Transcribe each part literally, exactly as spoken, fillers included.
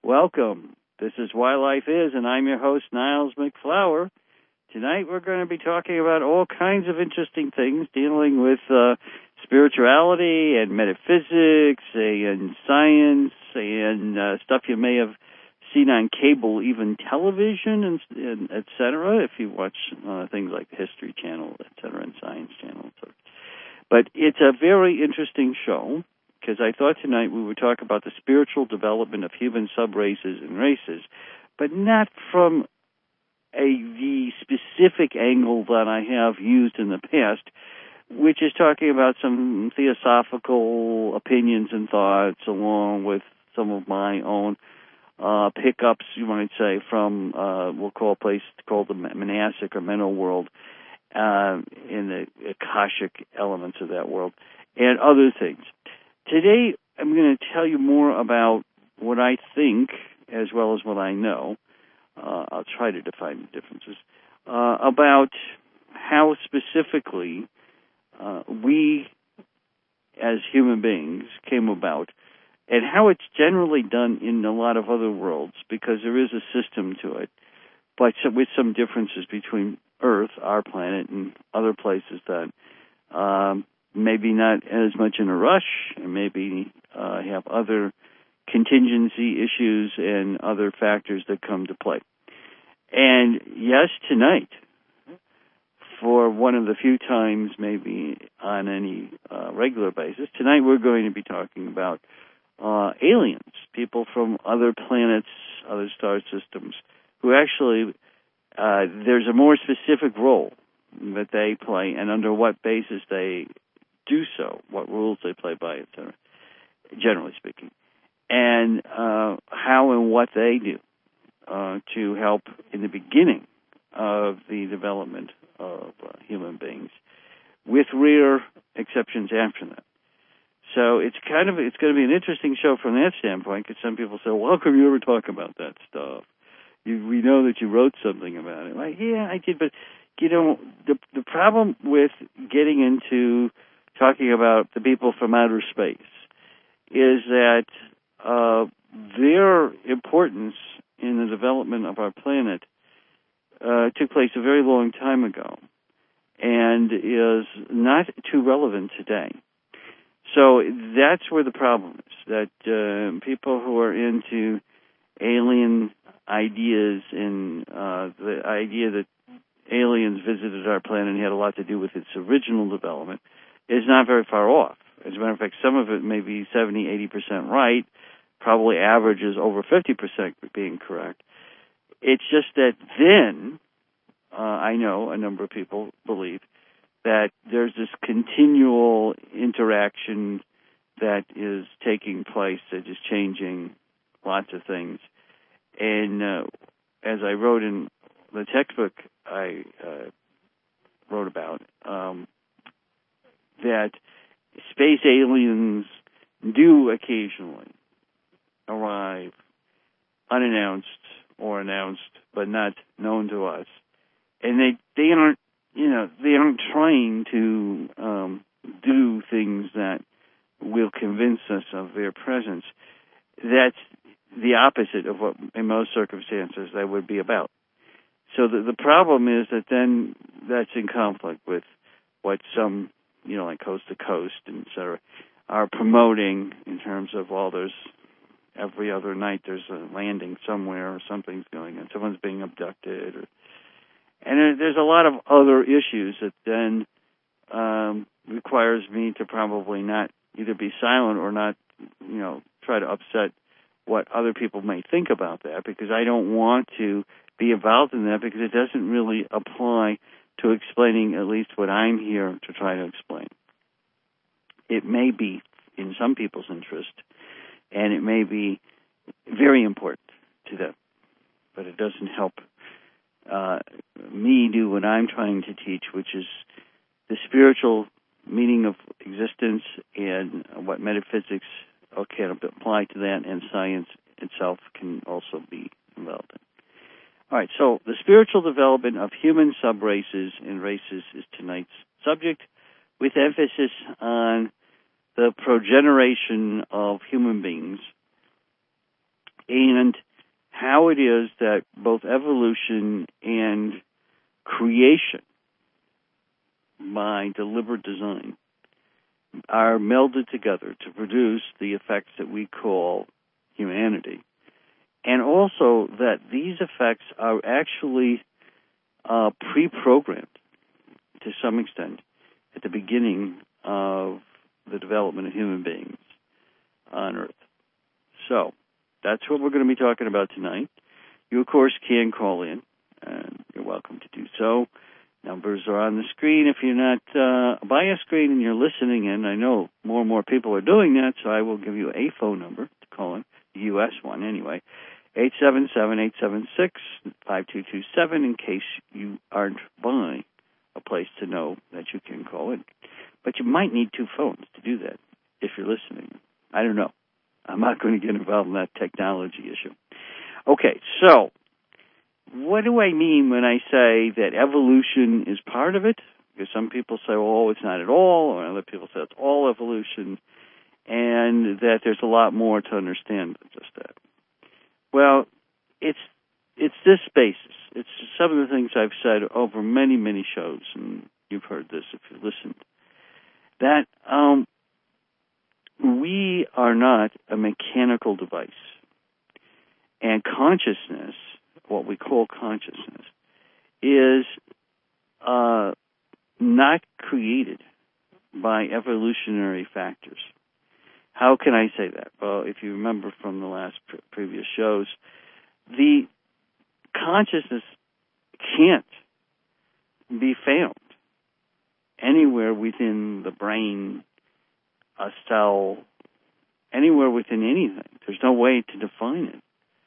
Welcome. This is Why Life Is, and I'm your host, Niles McFlower. Tonight we're going to be talking about all kinds of interesting things dealing with uh, spirituality and metaphysics and science and uh, stuff you may have seen on cable, even television, and, and et cetera, if you watch uh, things like the History Channel, et cetera, and Science Channel. Et cetera. But it's a very interesting show, because I thought tonight we would talk about the spiritual development of human subraces and races, but not from a the specific angle that I have used in the past, which is talking about some theosophical opinions and thoughts along with some of my own uh, pickups, you might say, from, uh, we'll call a place called the monastic or mental world, uh, in the Akashic elements of that world, and other things. Today, I'm going to tell you more about what I think, as well as what I know. Uh, I'll try to define the differences, uh, about how specifically uh, we, as human beings, came about, and how it's generally done in a lot of other worlds, because there is a system to it, but some, with some differences between Earth, our planet, and other places that um, maybe not as much in a rush, and maybe uh, have other contingency issues and other factors that come to play. And yes, tonight, for one of the few times maybe on any uh, regular basis, tonight we're going to be talking about uh, aliens, people from other planets, other star systems, who actually, uh, there's a more specific role that they play and under what basis they do so, what rules they play by, et cetera, generally speaking, and uh, how and what they do uh, to help in the beginning of the development of uh, human beings, with rare exceptions after that. So it's kind of it's going to be an interesting show from that standpoint, because some people say, "Well, how come you ever talk about that stuff? You, we know that you wrote something about it." Like, yeah, I did, but you know, the the problem with getting into talking about the people from outer space is that uh, their importance in the development of our planet uh, took place a very long time ago and is not too relevant today. So that's where the problem is, that uh, people who are into alien ideas and uh, the idea that aliens visited our planet and had a lot to do with its original development is not very far off. As a matter of fact, some of it may be seventy, eighty percent right, probably averages over fifty percent being correct. It's just that then, uh, I know a number of people believe that there's this continual interaction that is taking place that is changing lots of things. And uh, as I wrote in the textbook I uh, wrote about, um, that space aliens do occasionally arrive unannounced or announced, but not known to us. And they, they aren't, you know, they aren't trying to um, do things that will convince us of their presence. That's the opposite of what, in most circumstances, that would be about. So the, the problem is that then that's in conflict with what some, you know, like Coast to Coast and et cetera, are promoting in terms of, well, there's every other night there's a landing somewhere or something's going on, someone's being abducted, or, and there's a lot of other issues that then um, requires me to probably not either be silent or not, you know, try to upset what other people may think about that, because I don't want to be involved in that, because it doesn't really apply to explaining at least what I'm here to try to explain. It may be in some people's interest, and it may be very important to them, but it doesn't help uh, me do what I'm trying to teach, which is the spiritual meaning of existence and what metaphysics can apply to that, and science itself can also be involved in. All right, so the spiritual development of human subraces and races is tonight's subject, with emphasis on the progeneration of human beings and how it is that both evolution and creation, by deliberate design, are melded together to produce the effects that we call humanity. And also that these effects are actually uh, pre-programmed to some extent at the beginning of the development of human beings on Earth. So that's what we're going to be talking about tonight. You, of course, can call in, and you're welcome to do so. Numbers are on the screen. If you're not uh, by a screen and you're listening in, I know more and more people are doing that, so I will give you a phone number to call in, the U S one anyway, eight seven seven, eight seven six, five two two seven, in case you aren't by a place to know that you can call in. But you might need two phones to do that if you're listening. I don't know. I'm not going to get involved in that technology issue. Okay, so what do I mean when I say that evolution is part of it? Because some people say, oh, it's not at all, or other people say it's all evolution, and that there's a lot more to understand than just that. Well, it's it's this basis. It's some of the things I've said over many, many shows, and you've heard this if you've listened, that um, we are not a mechanical device. And consciousness, what we call consciousness, is uh, not created by evolutionary factors. How can I say that? Well, if you remember from the last pre- previous shows, the consciousness can't be found anywhere within the brain, a cell, anywhere within anything. There's no way to define it.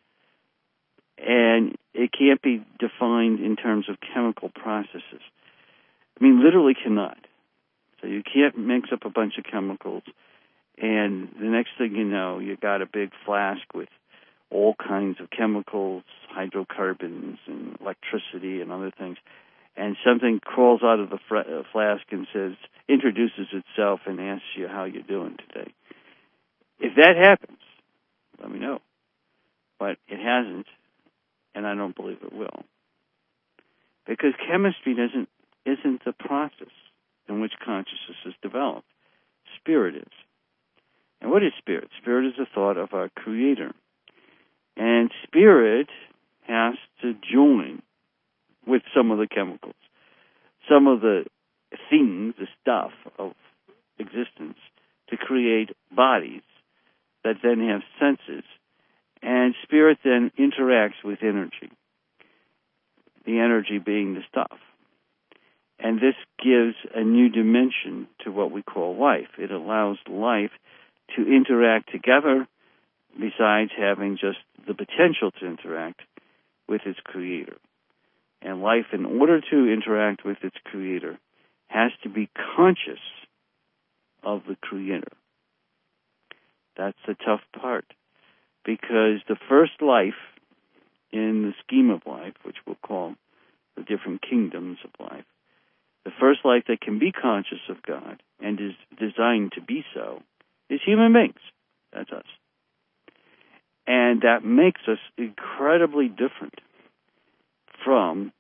And it can't be defined in terms of chemical processes. I mean, literally cannot. So you can't mix up a bunch of chemicals, and the next thing you know, you got a big flask with all kinds of chemicals, hydrocarbons, and electricity, and other things, and something crawls out of the fr- flask and says, introduces itself and asks you how you're doing today. If that happens, let me know. But it hasn't, and I don't believe it will. Because chemistry doesn't isn't the process in which consciousness is developed. Spirit is. And what is spirit? Spirit is the thought of our Creator. And spirit has to join with some of the chemicals, some of the things, the stuff of existence, to create bodies that then have senses. And spirit then interacts with energy, the energy being the stuff. And this gives a new dimension to what we call life. It allows life to interact together, besides having just the potential to interact with its Creator. And life, in order to interact with its Creator, has to be conscious of the Creator. That's the tough part. Because the first life in the scheme of life, which we'll call the different kingdoms of life, the first life that can be conscious of God and is designed to be so is human beings. That's us. And that makes us incredibly different from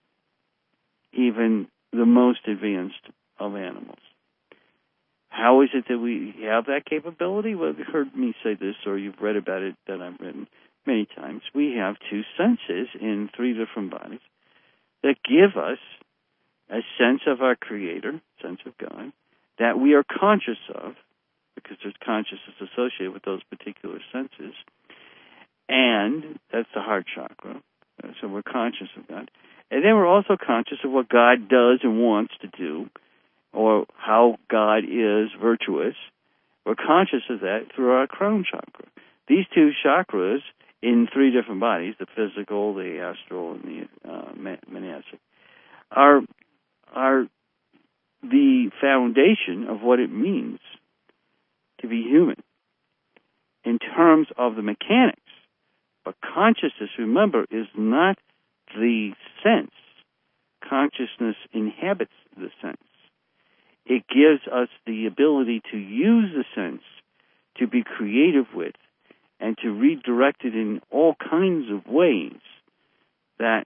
even the most advanced of animals. How is it that we have that capability? Well, you've heard me say this, or you've read about it that I've written many times. We have two senses in three different bodies that give us a sense of our Creator, sense of God, that we are conscious of, because there's consciousness associated with those particular senses, and that's the heart chakra. So we're conscious of God. And then we're also conscious of what God does and wants to do, or how God is virtuous. We're conscious of that through our crown chakra. These two chakras in three different bodies, the physical, the astral, and the uh, monastic, are, are the foundation of what it means to be human in terms of the mechanics. But consciousness, remember, is not the sense. Consciousness inhabits the sense. It gives us the ability to use the sense to be creative with and to redirect it in all kinds of ways that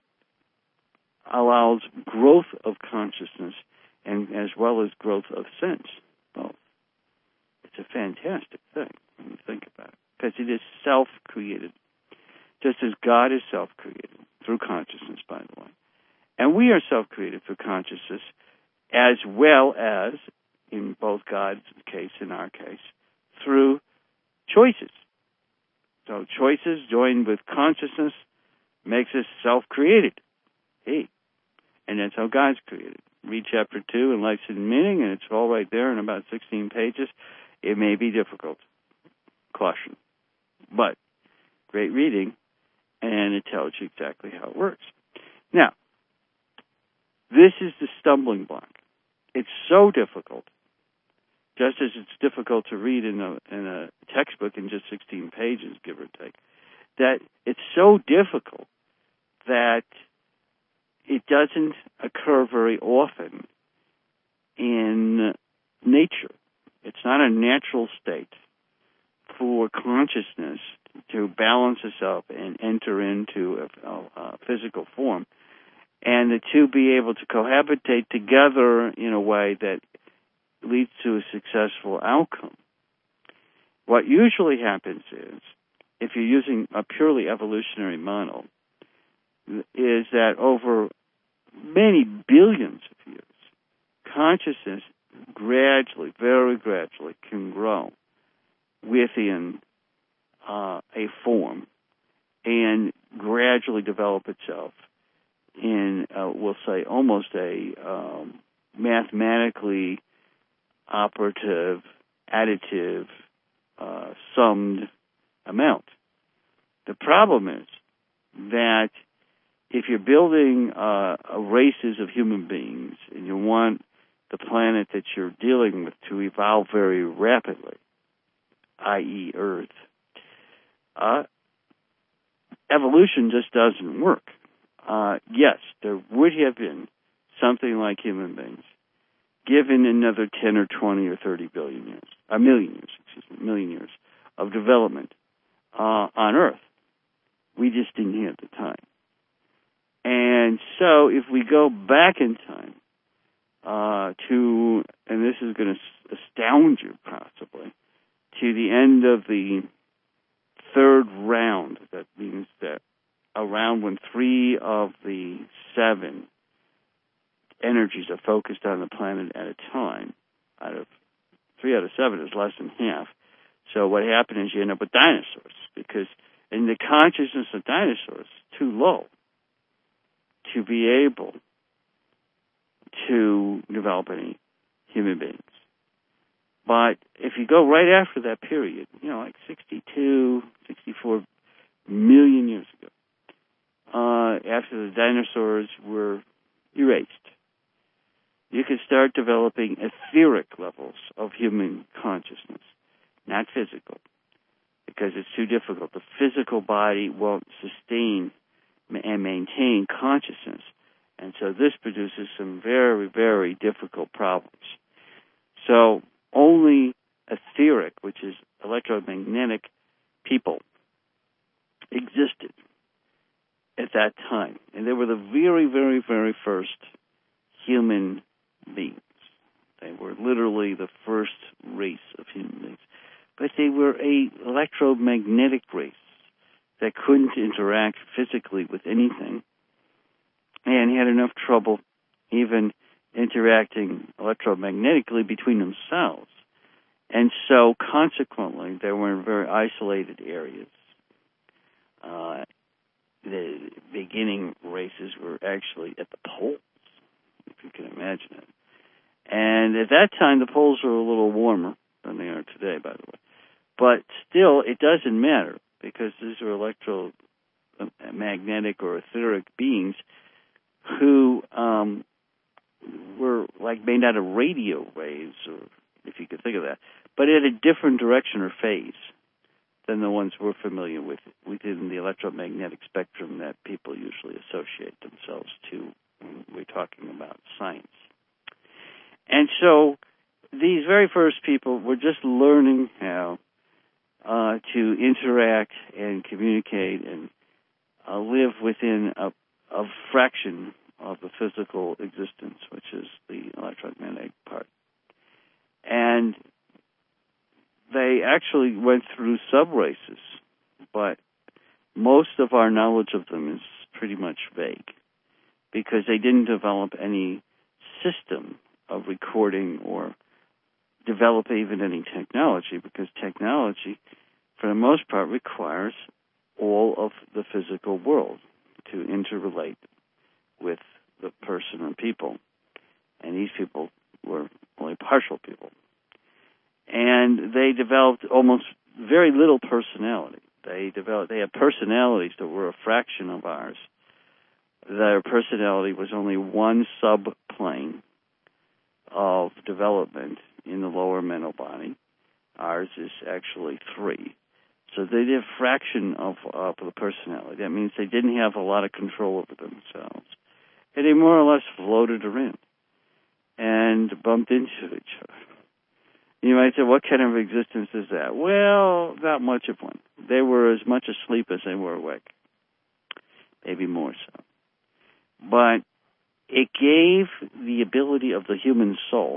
allows growth of consciousness and as well as growth of sense, both. It's a fantastic thing when you think about it, because it is self-created, just as God is self-created through consciousness, by the way. And we are self-created through consciousness, as well as, in both God's case and our case, through choices. So choices joined with consciousness makes us self-created. Hey. And that's how God's created. Read chapter two in Life's Hidden Meaning, and it's all right there in about sixteen pages. It may be difficult. Caution. But great reading, and it tells you exactly how it works. Now, this is the stumbling block. It's so difficult, just as it's difficult to read in a, in a textbook in just sixteen pages, give or take, that it's so difficult that it doesn't occur very often in nature. It's not a natural state for consciousness to balance itself and enter into a, a, a physical form, and the two be able to cohabitate together in a way that leads to a successful outcome. What usually happens is, if you're using a purely evolutionary model, is that over many billions of years, consciousness gradually, very gradually, can grow within uh, a form and gradually develop itself in, uh, we'll say, almost a um, mathematically operative, additive, uh, summed amount. The problem is that if you're building uh, races of human beings and you want the planet that you're dealing with to evolve very rapidly, that is. Earth, uh, evolution just doesn't work. Uh, yes, there would have been something like human beings given another ten or twenty or thirty billion years, a million years, excuse me, million years of development uh, on Earth. We just didn't have the time. And so if we go back in time uh, to, and this is going to astound you possibly, to the end of the third round, that means that around when three of the seven energies are focused on the planet at a time, out of three out of seven is less than half. So what happened is you end up with dinosaurs, because in the consciousness of dinosaurs, it's too low to be able to develop any human beings. But if you go right after that period, you know, like sixty-two, sixty-four million years ago, uh, after the dinosaurs were erased, you could start developing etheric levels of human consciousness, not physical, because it's too difficult. The physical body won't sustain and maintain consciousness, and so this produces some very, very difficult problems. So only etheric, which is electromagnetic people, existed at that time, and they were the very, very, very first human beings. They were literally the first race of human beings, but they were a electromagnetic race that couldn't interact physically with anything and had enough trouble even interacting electromagnetically between themselves. And so, consequently, they were in very isolated areas. Uh, the beginning races were actually at the poles, if you can imagine it. And at that time, the poles were a little warmer than they are today, by the way. But still, it doesn't matter, because these are electromagnetic or etheric beings who um, were like made out of radio waves, or if you could think of that, but at a different direction or phase than the ones we're familiar with within the electromagnetic spectrum that people usually associate themselves to when we're talking about science. And so these very first people were just learning how uh, to interact and communicate and uh, live within a, a fraction of the physical existence, which is the electromagnetic part. And they actually went through sub-races, but most of our knowledge of them is pretty much vague because they didn't develop any system of recording or develop even any technology, because technology, for the most part, requires all of the physical world to interrelate with the person or people. And these people were only partial people. And they developed almost very little personality. They developed, they had personalities that were a fraction of ours. Their personality was only one subplane of development in the lower mental body. Ours is actually three. So they did a fraction of, of the personality. That means they didn't have a lot of control over themselves. And they more or less floated around and bumped into each other. You might say, what kind of existence is that? Well, not much of one. They were as much asleep as they were awake, maybe more so. But it gave the ability of the human soul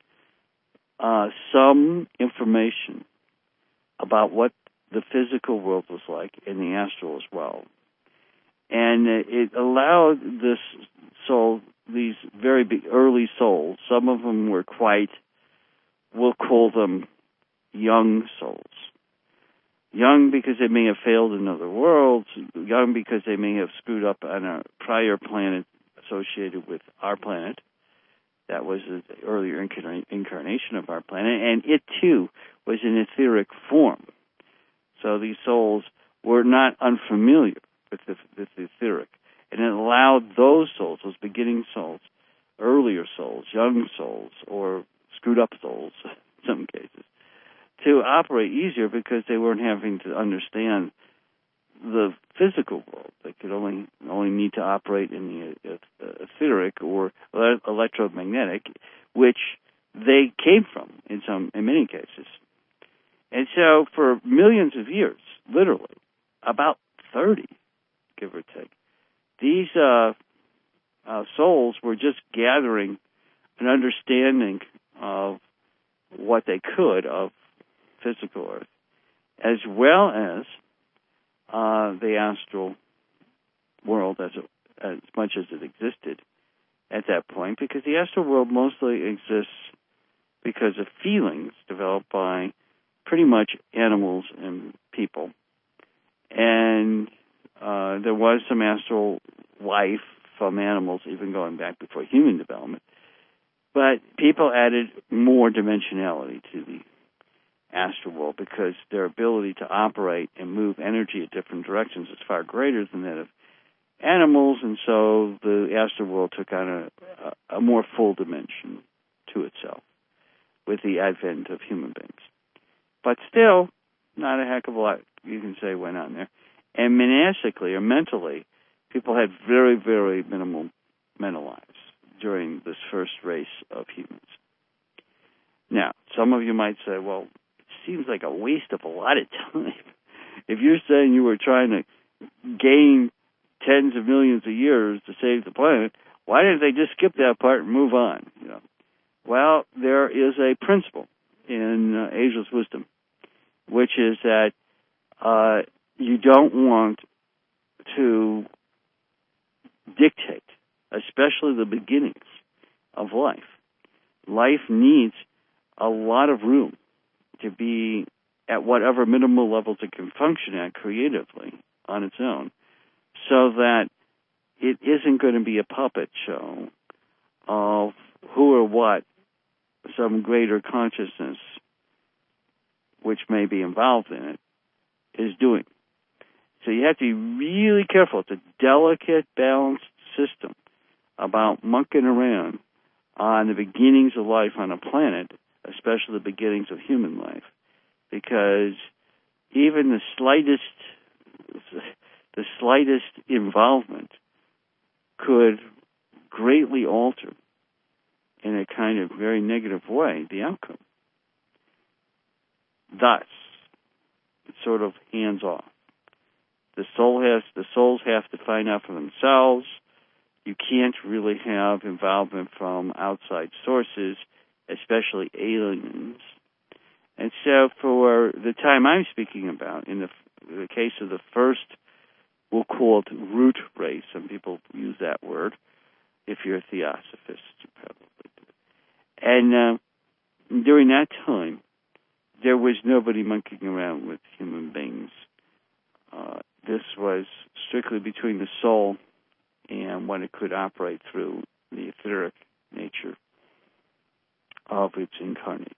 uh, some information about what the physical world was like and the astral as well. And it allowed this soul, these very big early souls, some of them were quite, we'll call them young souls. Young because they may have failed in other worlds, young because they may have screwed up on a prior planet associated with our planet. That was the earlier incarna- incarnation of our planet, and it too was in etheric form. So these souls were not unfamiliar with the, with the etheric, and it allowed those souls, those beginning souls, earlier souls, young souls, or screwed up souls in some cases, to operate easier because they weren't having to understand the physical world. They could only only need to operate in the etheric or electromagnetic, which they came from in some in many cases. And so for millions of years, literally, about thirty, give or take, these uh, uh, souls were just gathering an understanding of what they could of physical Earth, as well as uh, the astral world as, it, as much as it existed at that point, because the astral world mostly exists because of feelings developed by pretty much animals and people. And uh, there was some astral life from animals, even going back before human development. But people added more dimensionality to the astral world because their ability to operate and move energy at different directions is far greater than that of animals, and so the astral world took on a, a, a more full dimension to itself with the advent of human beings. But still, not a heck of a lot, you can say, went on there. And monastically or mentally, people had very, very minimal mental lives during this first race of humans. Now, some of you might say, well, it seems like a waste of a lot of time. If you're saying you were trying to gain tens of millions of years to save the planet, why didn't they just skip that part and move on? You know? Well, there is a principle in uh, ageless wisdom, which is that uh, you don't want to dictate, especially the beginnings of life. Life needs a lot of room to be at whatever minimal levels it can function at creatively on its own, so that it isn't going to be a puppet show of who or what some greater consciousness, which may be involved in it, is doing. So you have to be really careful. It's a delicate, balanced system about monkeying around on the beginnings of life on a planet, especially the beginnings of human life, because even the slightest, the slightest involvement could greatly alter, in a kind of very negative way, the outcome. Thus, It's sort of hands off. The soul has the souls have to find out for themselves. You can't really have involvement from outside sources, especially aliens. And so for the time I'm speaking about, in the, the case of the first, we'll call it root race. Some people use that word. If you're a theosophist, you probably do. And uh, during that time, there was nobody monkeying around with human beings. Uh, this was strictly between the soul and what it could operate through, the etheric nature of its incarnate.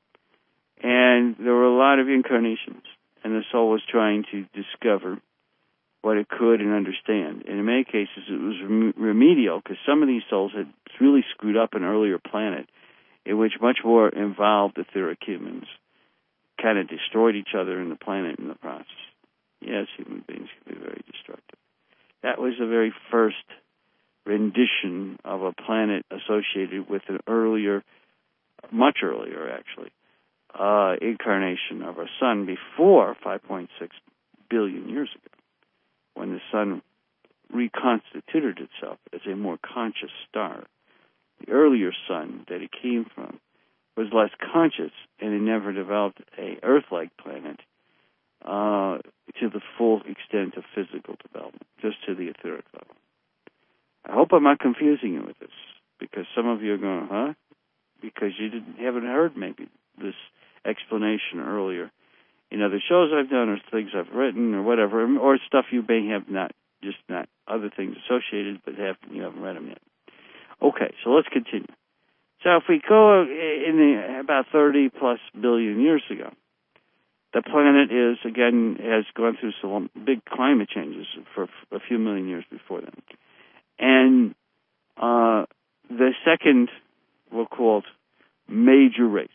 And there were a lot of incarnations, and the soul was trying to discover what it could and understand. And in many cases, it was rem- remedial, because some of these souls had really screwed up an earlier planet in which much more involved etheric humans kind of destroyed each other and the planet in the process. Yes, human beings can be very destructive. That was the very first rendition of a planet associated with an earlier, much earlier actually, uh, incarnation of our sun before five point six billion years ago, when the sun reconstituted itself as a more conscious star. The earlier sun that it came from was less conscious, and it never developed a Earth-like planet uh, to the full extent of physical development, just to the etheric level. I hope I'm not confusing you with this, because some of you are going, huh? Because you didn't haven't heard maybe this explanation earlier in other shows I've done, or things I've written, or whatever, or stuff you may have not, just not other things associated, but have you haven't read them yet. Okay, so let's continue. So if we go in the, about thirty plus billion years ago, the planet is, again, has gone through some big climate changes for a few million years before then. And uh, the second, we'll call it, major race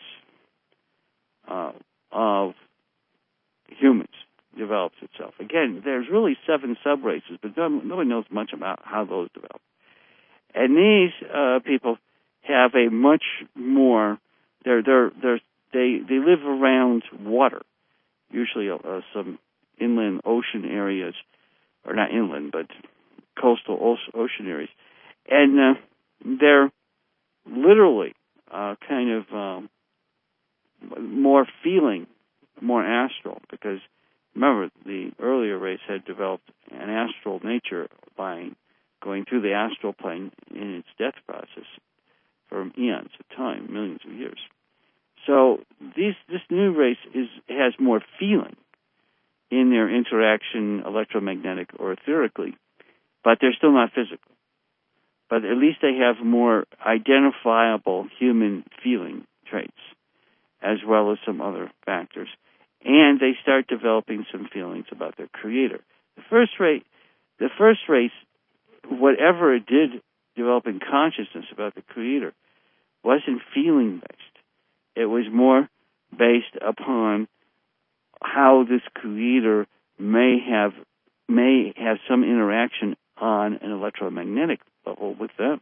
uh, of humans develops itself. Again, there's really seven sub-races, but nobody knows much about how those develop. And these uh, people have a much more, they're, they're, they're, they they live around water, usually uh, some inland ocean areas, or not inland, but coastal ocean areas. And uh, they're literally uh, kind of um, more feeling, more astral, because remember, the earlier race had developed an astral nature by going through the astral plane in its death process for eons of time, millions of years. So these, this new race is has more feeling in their interaction, electromagnetic or etherically, but they're still not physical. But at least they have more identifiable human feeling traits, as well as some other factors. And they start developing some feelings about their creator. The first race, the first race, whatever it did, developing consciousness about the creator, wasn't feeling-based. It was more based upon how this creator may have may have some interaction on an electromagnetic level with them,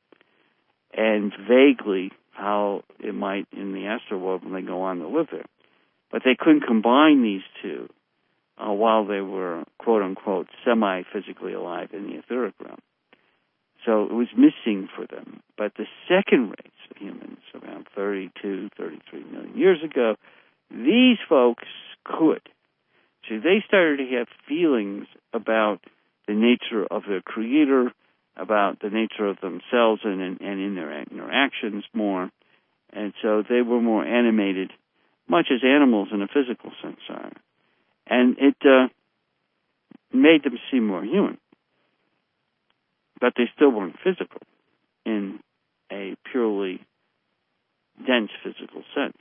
and vaguely how it might in the astral world when they go on to live there. But they couldn't combine these two uh, while they were, quote-unquote, semi-physically alive in the etheric realm. So it was missing for them. But the second race of humans, around thirty-two, thirty-three million years ago, these folks could. So they started to have feelings about the nature of their creator, about the nature of themselves and, and, and in their interactions more. And so they were more animated, much as animals in a physical sense are. And it uh, made them seem more human. But they still weren't physical in a purely dense physical sense.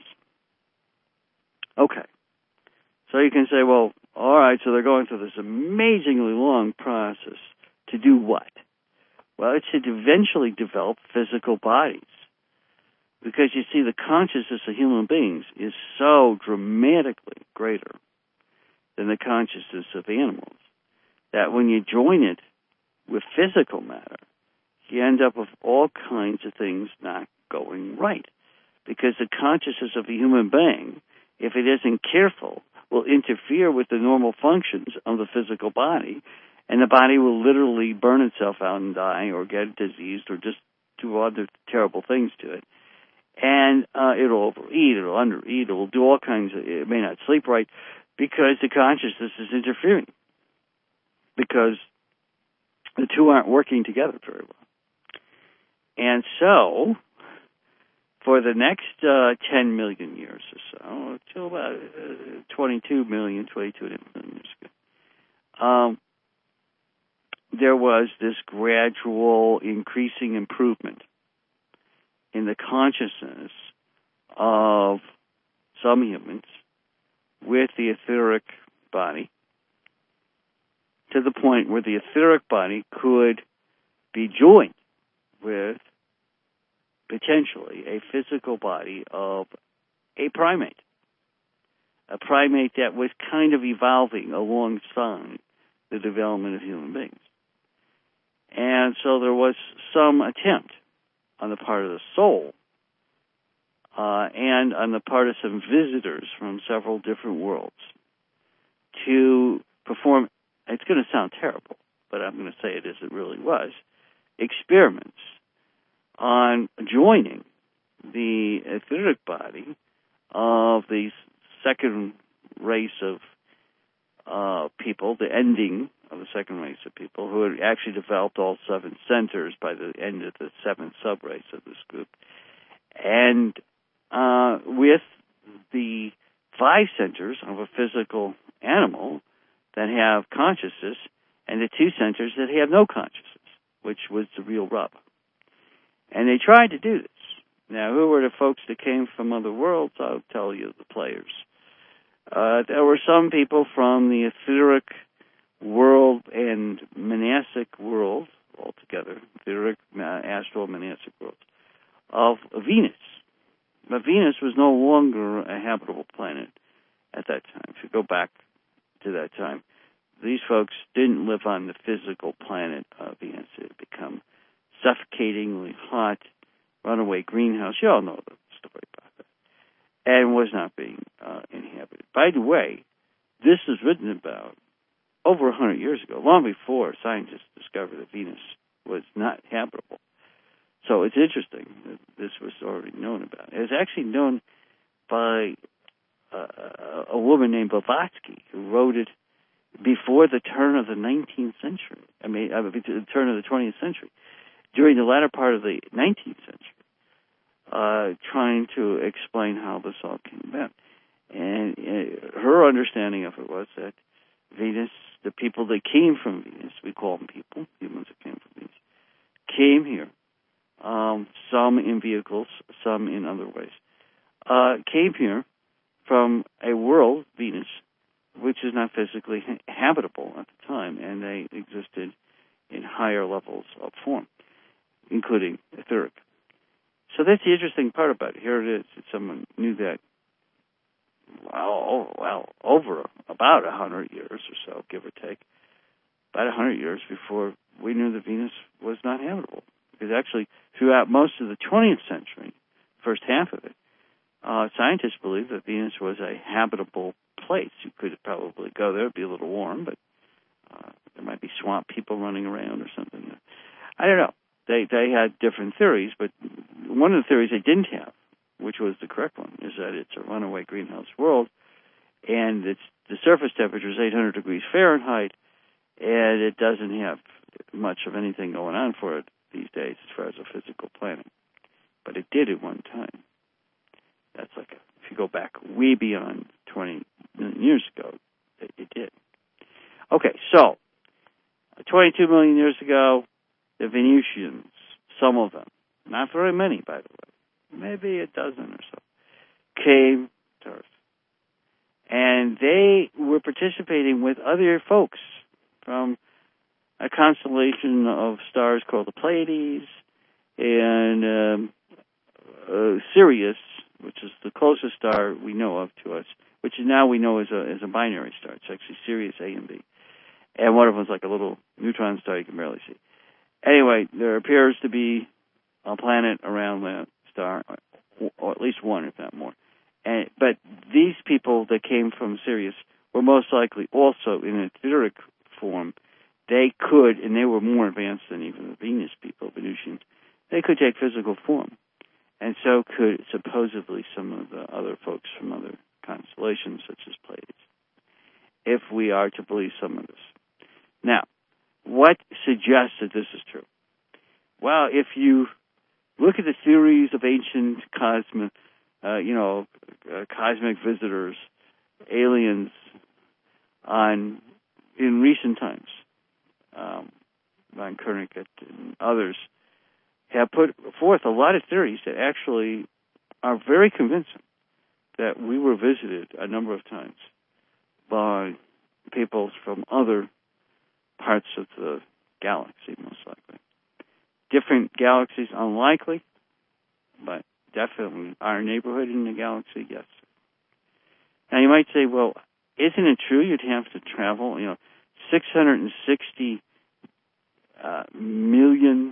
Okay. So you can say, well, all right, so they're going through this amazingly long process to do what? Well, it's to eventually develop physical bodies. Because, you see, the consciousness of human beings is so dramatically greater than the consciousness of animals that when you join it with physical matter, you end up with all kinds of things not going right. Because the consciousness of a human being, if it isn't careful, will interfere with the normal functions of the physical body, and the body will literally burn itself out and die or get diseased or just do other terrible things to it. And uh, it'll overeat, it'll undereat, it'll do all kinds of, it may not sleep right because the consciousness is interfering, because the two aren't working together very well. And so, for the next uh, ten million years or so, until about uh, twenty-two million, twenty-two million years ago, um, there was this gradual increasing improvement in the consciousness of some humans with the etheric body, to the point where the etheric body could be joined with potentially a physical body of a primate, a primate that was kind of evolving alongside the development of human beings. And so there was some attempt on the part of the soul uh, and on the part of some visitors from several different worlds to perform, it's going to sound terrible, but I'm going to say it as it really was, experiments on joining the etheric body of the second race of uh, people, the ending of the second race of people, who had actually developed all seven centers by the end of the seventh subrace of this group. And uh, with the five centers of a physical animal that have consciousness and the two centers that have no consciousness, which was the real rub. And they tried to do this. Now, who were the folks that came from other worlds? I'll tell you the players. Uh, there were some people from the etheric world and monastic world altogether, etheric, uh, astral, monastic worlds, of Venus. But Venus was no longer a habitable planet at that time. If you go back to that time, these folks didn't live on the physical planet of Venus. It had become suffocatingly hot, runaway greenhouse. You all know the story about that. And was not being uh, inhabited. By the way, this was written about over one hundred years ago, long before scientists discovered that Venus was not habitable. So it's interesting that this was already known about. It was actually known by uh, a woman named Blavatsky, who wrote it before the turn of the nineteenth century. I mean, uh, the turn of the twentieth century. During the latter part of the nineteenth century, uh, trying to explain how this all came about. And uh, her understanding of it was that Venus, the people that came from Venus, we call them people, humans that came from Venus, came here, um, some in vehicles, some in other ways, uh, came here from a world, Venus, which is not physically ha- habitable at the time, and they existed in higher levels of form, including etheric. So that's the interesting part about it. Here it is. If someone knew that, well, well, over about a hundred years or so, give or take, about a hundred years before we knew that Venus was not habitable. Because actually, throughout most of the twentieth century, first half of it, uh, scientists believed that Venus was a habitable place. You could probably go there; it'd be a little warm, but uh, there might be swamp people running around or something. I don't know. They they had different theories, but one of the theories they didn't have, which was the correct one, is that it's a runaway greenhouse world, and it's the surface temperature is eight hundred degrees Fahrenheit, and it doesn't have much of anything going on for it these days as far as a physical planet. But it did at one time. That's like a, if you go back way beyond twenty million years ago, it, it did. Okay, so twenty-two million years ago, the Venusians, some of them, not very many, by the way, maybe a dozen or so, came to Earth. And they were participating with other folks from a constellation of stars called the Pleiades and um, uh, Sirius, which is the closest star we know of to us, which now we know is a, is a binary star. It's actually Sirius A and B. And one of them is like a little neutron star you can barely see. Anyway, there appears to be a planet around that star, or at least one, if not more. And, but these people that came from Sirius were most likely also in an etheric form. They could, and they were more advanced than even the Venus people, Venusians, they could take physical form. And so could supposedly some of the other folks from other constellations, such as Pleiades, if we are to believe some of this. Now, what suggests that this is true? Well, if you look at the theories of ancient cosmic, uh, you know, uh, cosmic visitors, aliens, on in recent times, um, von Koenig and others have put forth a lot of theories that actually are very convincing that we were visited a number of times by people from other parts of the galaxy, most likely. Different galaxies, unlikely, but definitely our neighborhood in the galaxy, yes. Now you might say, well, isn't it true you'd have to travel, you know, six hundred sixty uh, million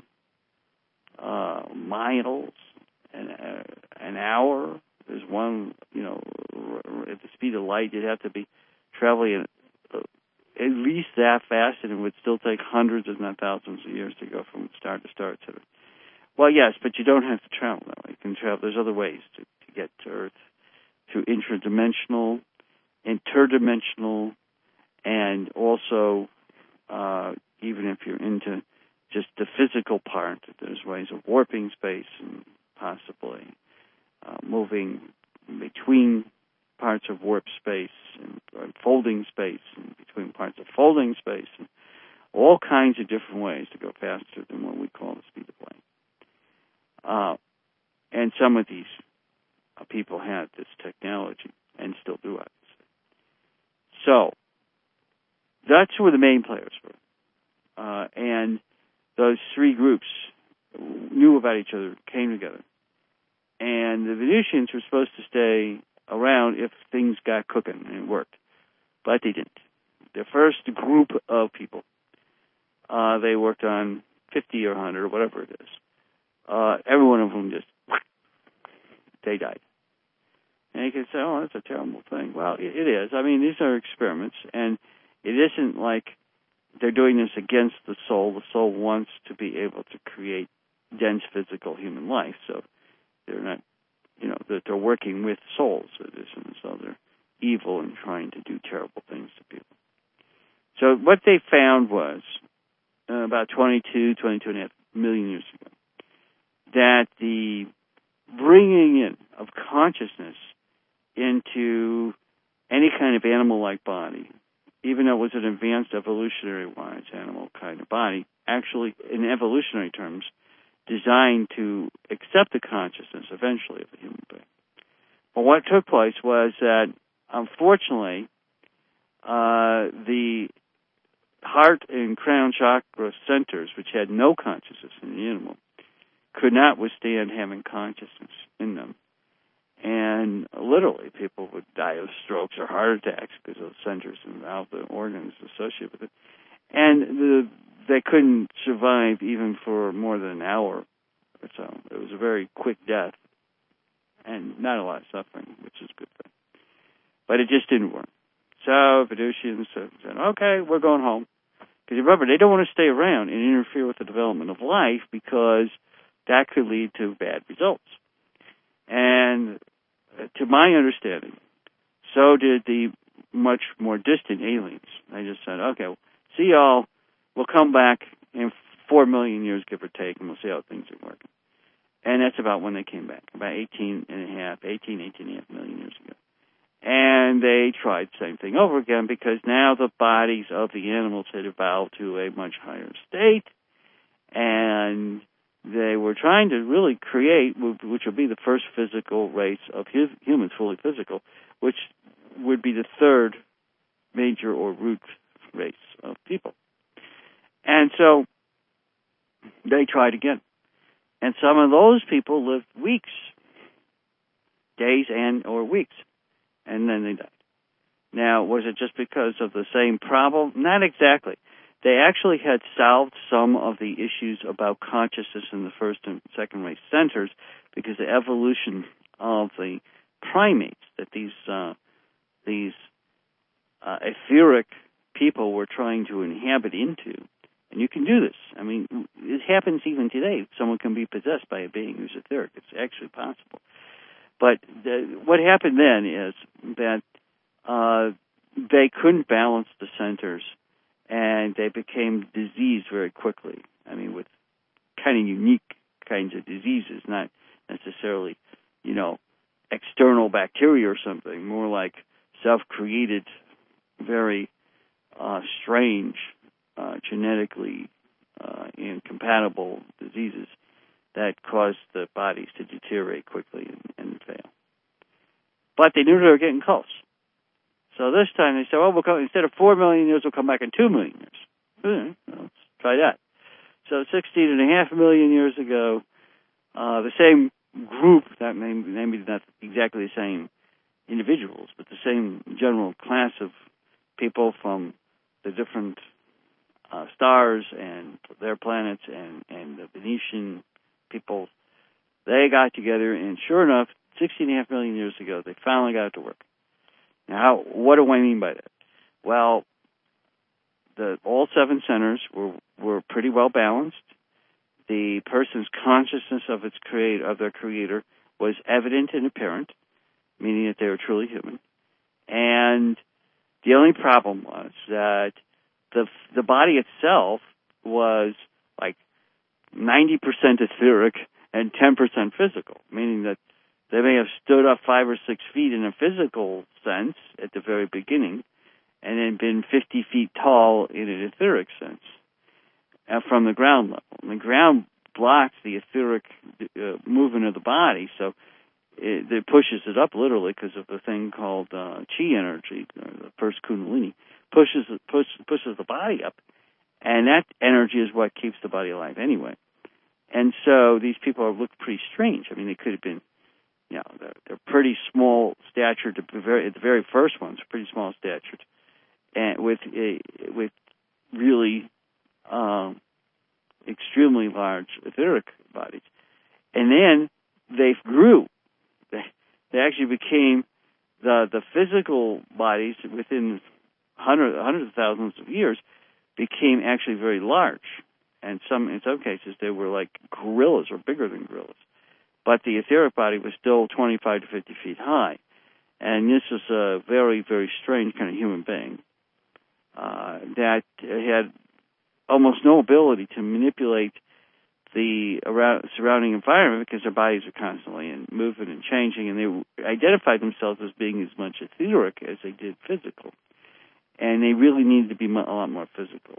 uh, miles an, uh, an hour? There's one, you know, at the speed of light, you'd have to be traveling at, uh, at least that fast, and it would still take hundreds, if not thousands, of years to go from star to star, et cetera. Well, yes, but you don't have to travel that way. You can travel. There's other ways to, to get to Earth, through interdimensional, interdimensional, and also uh, even if you're into just the physical part, there's ways of warping space and possibly uh, moving between parts of warp space and uh, folding space and between parts of folding space, and all kinds of different ways to go faster than what we call the speed of light. Uh, and some of these uh, people had this technology and still do, obviously. So that's who the main players were. Uh, and those three groups knew about each other, came together. And the Venusians were supposed to stay around if things got cooking and it worked. But they didn't. The first group of people, uh, they worked on fifty or one hundred or whatever it is. Uh, every one of them just, they died. And you can say, oh, that's a terrible thing. Well, it, it is. I mean, these are experiments, and it isn't like they're doing this against the soul. The soul wants to be able to create dense physical human life, so they're not, you know, that they're working with souls. It isn't so they're evil and trying to do terrible things to people. So what they found was, uh, about twenty-two, twenty-two and a half million years ago, that the bringing in of consciousness into any kind of animal-like body, even though it was an advanced evolutionary-wise animal kind of body, actually, in evolutionary terms, designed to accept the consciousness eventually of a human being. But what took place was that, unfortunately, uh, the heart and crown chakra centers, which had no consciousness in the animal, could not withstand having consciousness in them. And literally, people would die of strokes or heart attacks because those centers involved the organs associated with it. And the, they couldn't survive even for more than an hour or so. It was a very quick death and not a lot of suffering, which is a good thing. But it just didn't work. So Venusians said, okay, we're going home. Because remember, they don't want to stay around and interfere with the development of life because that could lead to bad results. And uh, to my understanding, so did the much more distant aliens. They just said, okay, see y'all. We'll come back in four million years, give or take, and we'll see how things are working. And that's about when they came back, about eighteen and a half, eighteen, eighteen and a half million years ago. And they tried the same thing over again because now the bodies of the animals had evolved to a much higher state, and they were trying to really create, which would be the first physical race of humans, fully physical, which would be the third major or root race of people. And so they tried again. And some of those people lived weeks, days and or weeks, and then they died. Now, was it just because of the same problem? Not exactly. They actually had solved some of the issues about consciousness in the first and second race centers because the evolution of the primates, that these uh, these uh, etheric people were trying to inhabit into. And you can do this. I mean, it happens even today. Someone can be possessed by a being who's etheric. It's actually possible. But the, what happened then is that uh, they couldn't balance the centers, and they became diseased very quickly. I mean, with kind of unique kinds of diseases, not necessarily, you know, external bacteria or something, more like self-created, very uh, strange, uh, genetically uh, incompatible diseases that caused the bodies to deteriorate quickly and, and fail. But they knew they were getting close. So this time they said, well, we'll come, instead of four million years, we'll come back in two million years. Hmm, let's try that. So sixteen and a half million years ago, uh, the same group, that may, maybe not exactly the same individuals, but the same general class of people from the different uh, stars and their planets and, and the Venetian people, they got together, and sure enough, sixteen and a half million years ago, they finally got it to work. Now, what do I mean by that? Well, the all seven centers were, were pretty well balanced. The person's consciousness of its create of their creator was evident and apparent, meaning that they were truly human. And the only problem was that the the body itself was like ninety percent etheric and ten percent physical, meaning that they may have stood up five or six feet in a physical sense at the very beginning, and then been fifty feet tall in an etheric sense uh, from the ground level. And the ground blocks the etheric uh, movement of the body, so it, it pushes it up literally because of a thing called uh, chi energy, or the first kundalini, pushes push, pushes the body up, and that energy is what keeps the body alive anyway. And so these people look pretty strange. I mean, they could have been, you know, they're, they're pretty small statured. The very, the very first ones, pretty small statured, and with a, with really um, extremely large etheric bodies. And then they grew. They, they actually became the the physical bodies within hundreds hundreds of thousands of years became actually very large. And some in some cases they were like gorillas or bigger than gorillas. But the etheric body was still twenty-five to fifty feet high. And this was a very, very strange kind of human being uh, that had almost no ability to manipulate the around, surrounding environment because their bodies are constantly in movement and changing, and they identified themselves as being as much etheric as they did physical. And they really needed to be a lot more physical.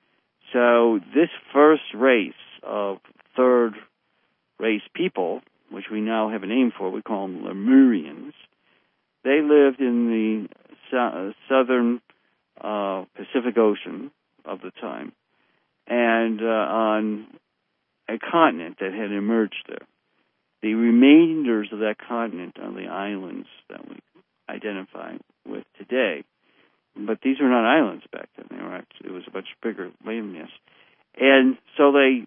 So this first race of third race people, which we now have a name for, we call them Lemurians, they lived in the so- southern uh, Pacific Ocean of the time, and uh, on a continent that had emerged there. The remainders of that continent are the islands that we identify with today. But these were not islands back then. They were actually, it was a much bigger landmass. And so they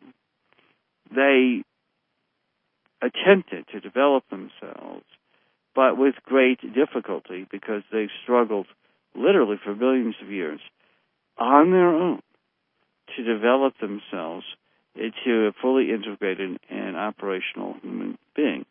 they attempted to develop themselves, but with great difficulty because they struggled literally for millions of years on their own to develop themselves into a fully integrated and operational human being.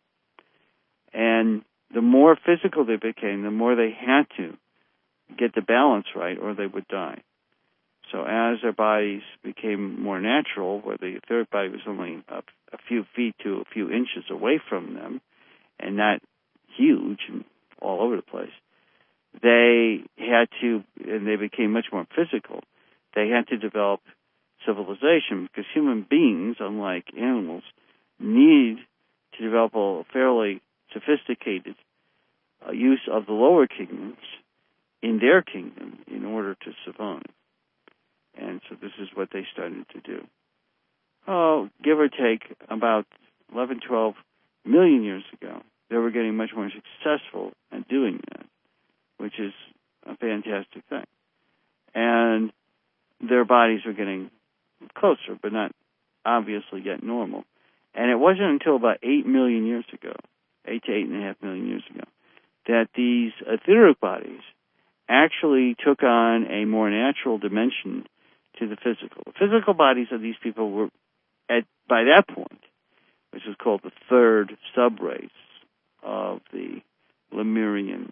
And the more physical they became, the more they had to get the balance right or they would die. So as their bodies became more natural, where the etheric body was only a, a few feet to a few inches away from them and not huge and all over the place, they had to, and they became much more physical, they had to develop civilization because human beings, unlike animals, need to develop a fairly sophisticated uh, use of the lower kingdoms in their kingdom in order to survive. And so this is what they started to do. Oh, give or take about eleven, twelve million years ago, they were getting much more successful at doing that, which is a fantastic thing. And their bodies were getting closer, but not obviously yet normal. And it wasn't until about eight million years ago, eight to eight and a half million years ago, that these etheric bodies actually took on a more natural dimension to the physical. The physical bodies of these people were, at by that point, which is called the third subrace of the Lemurian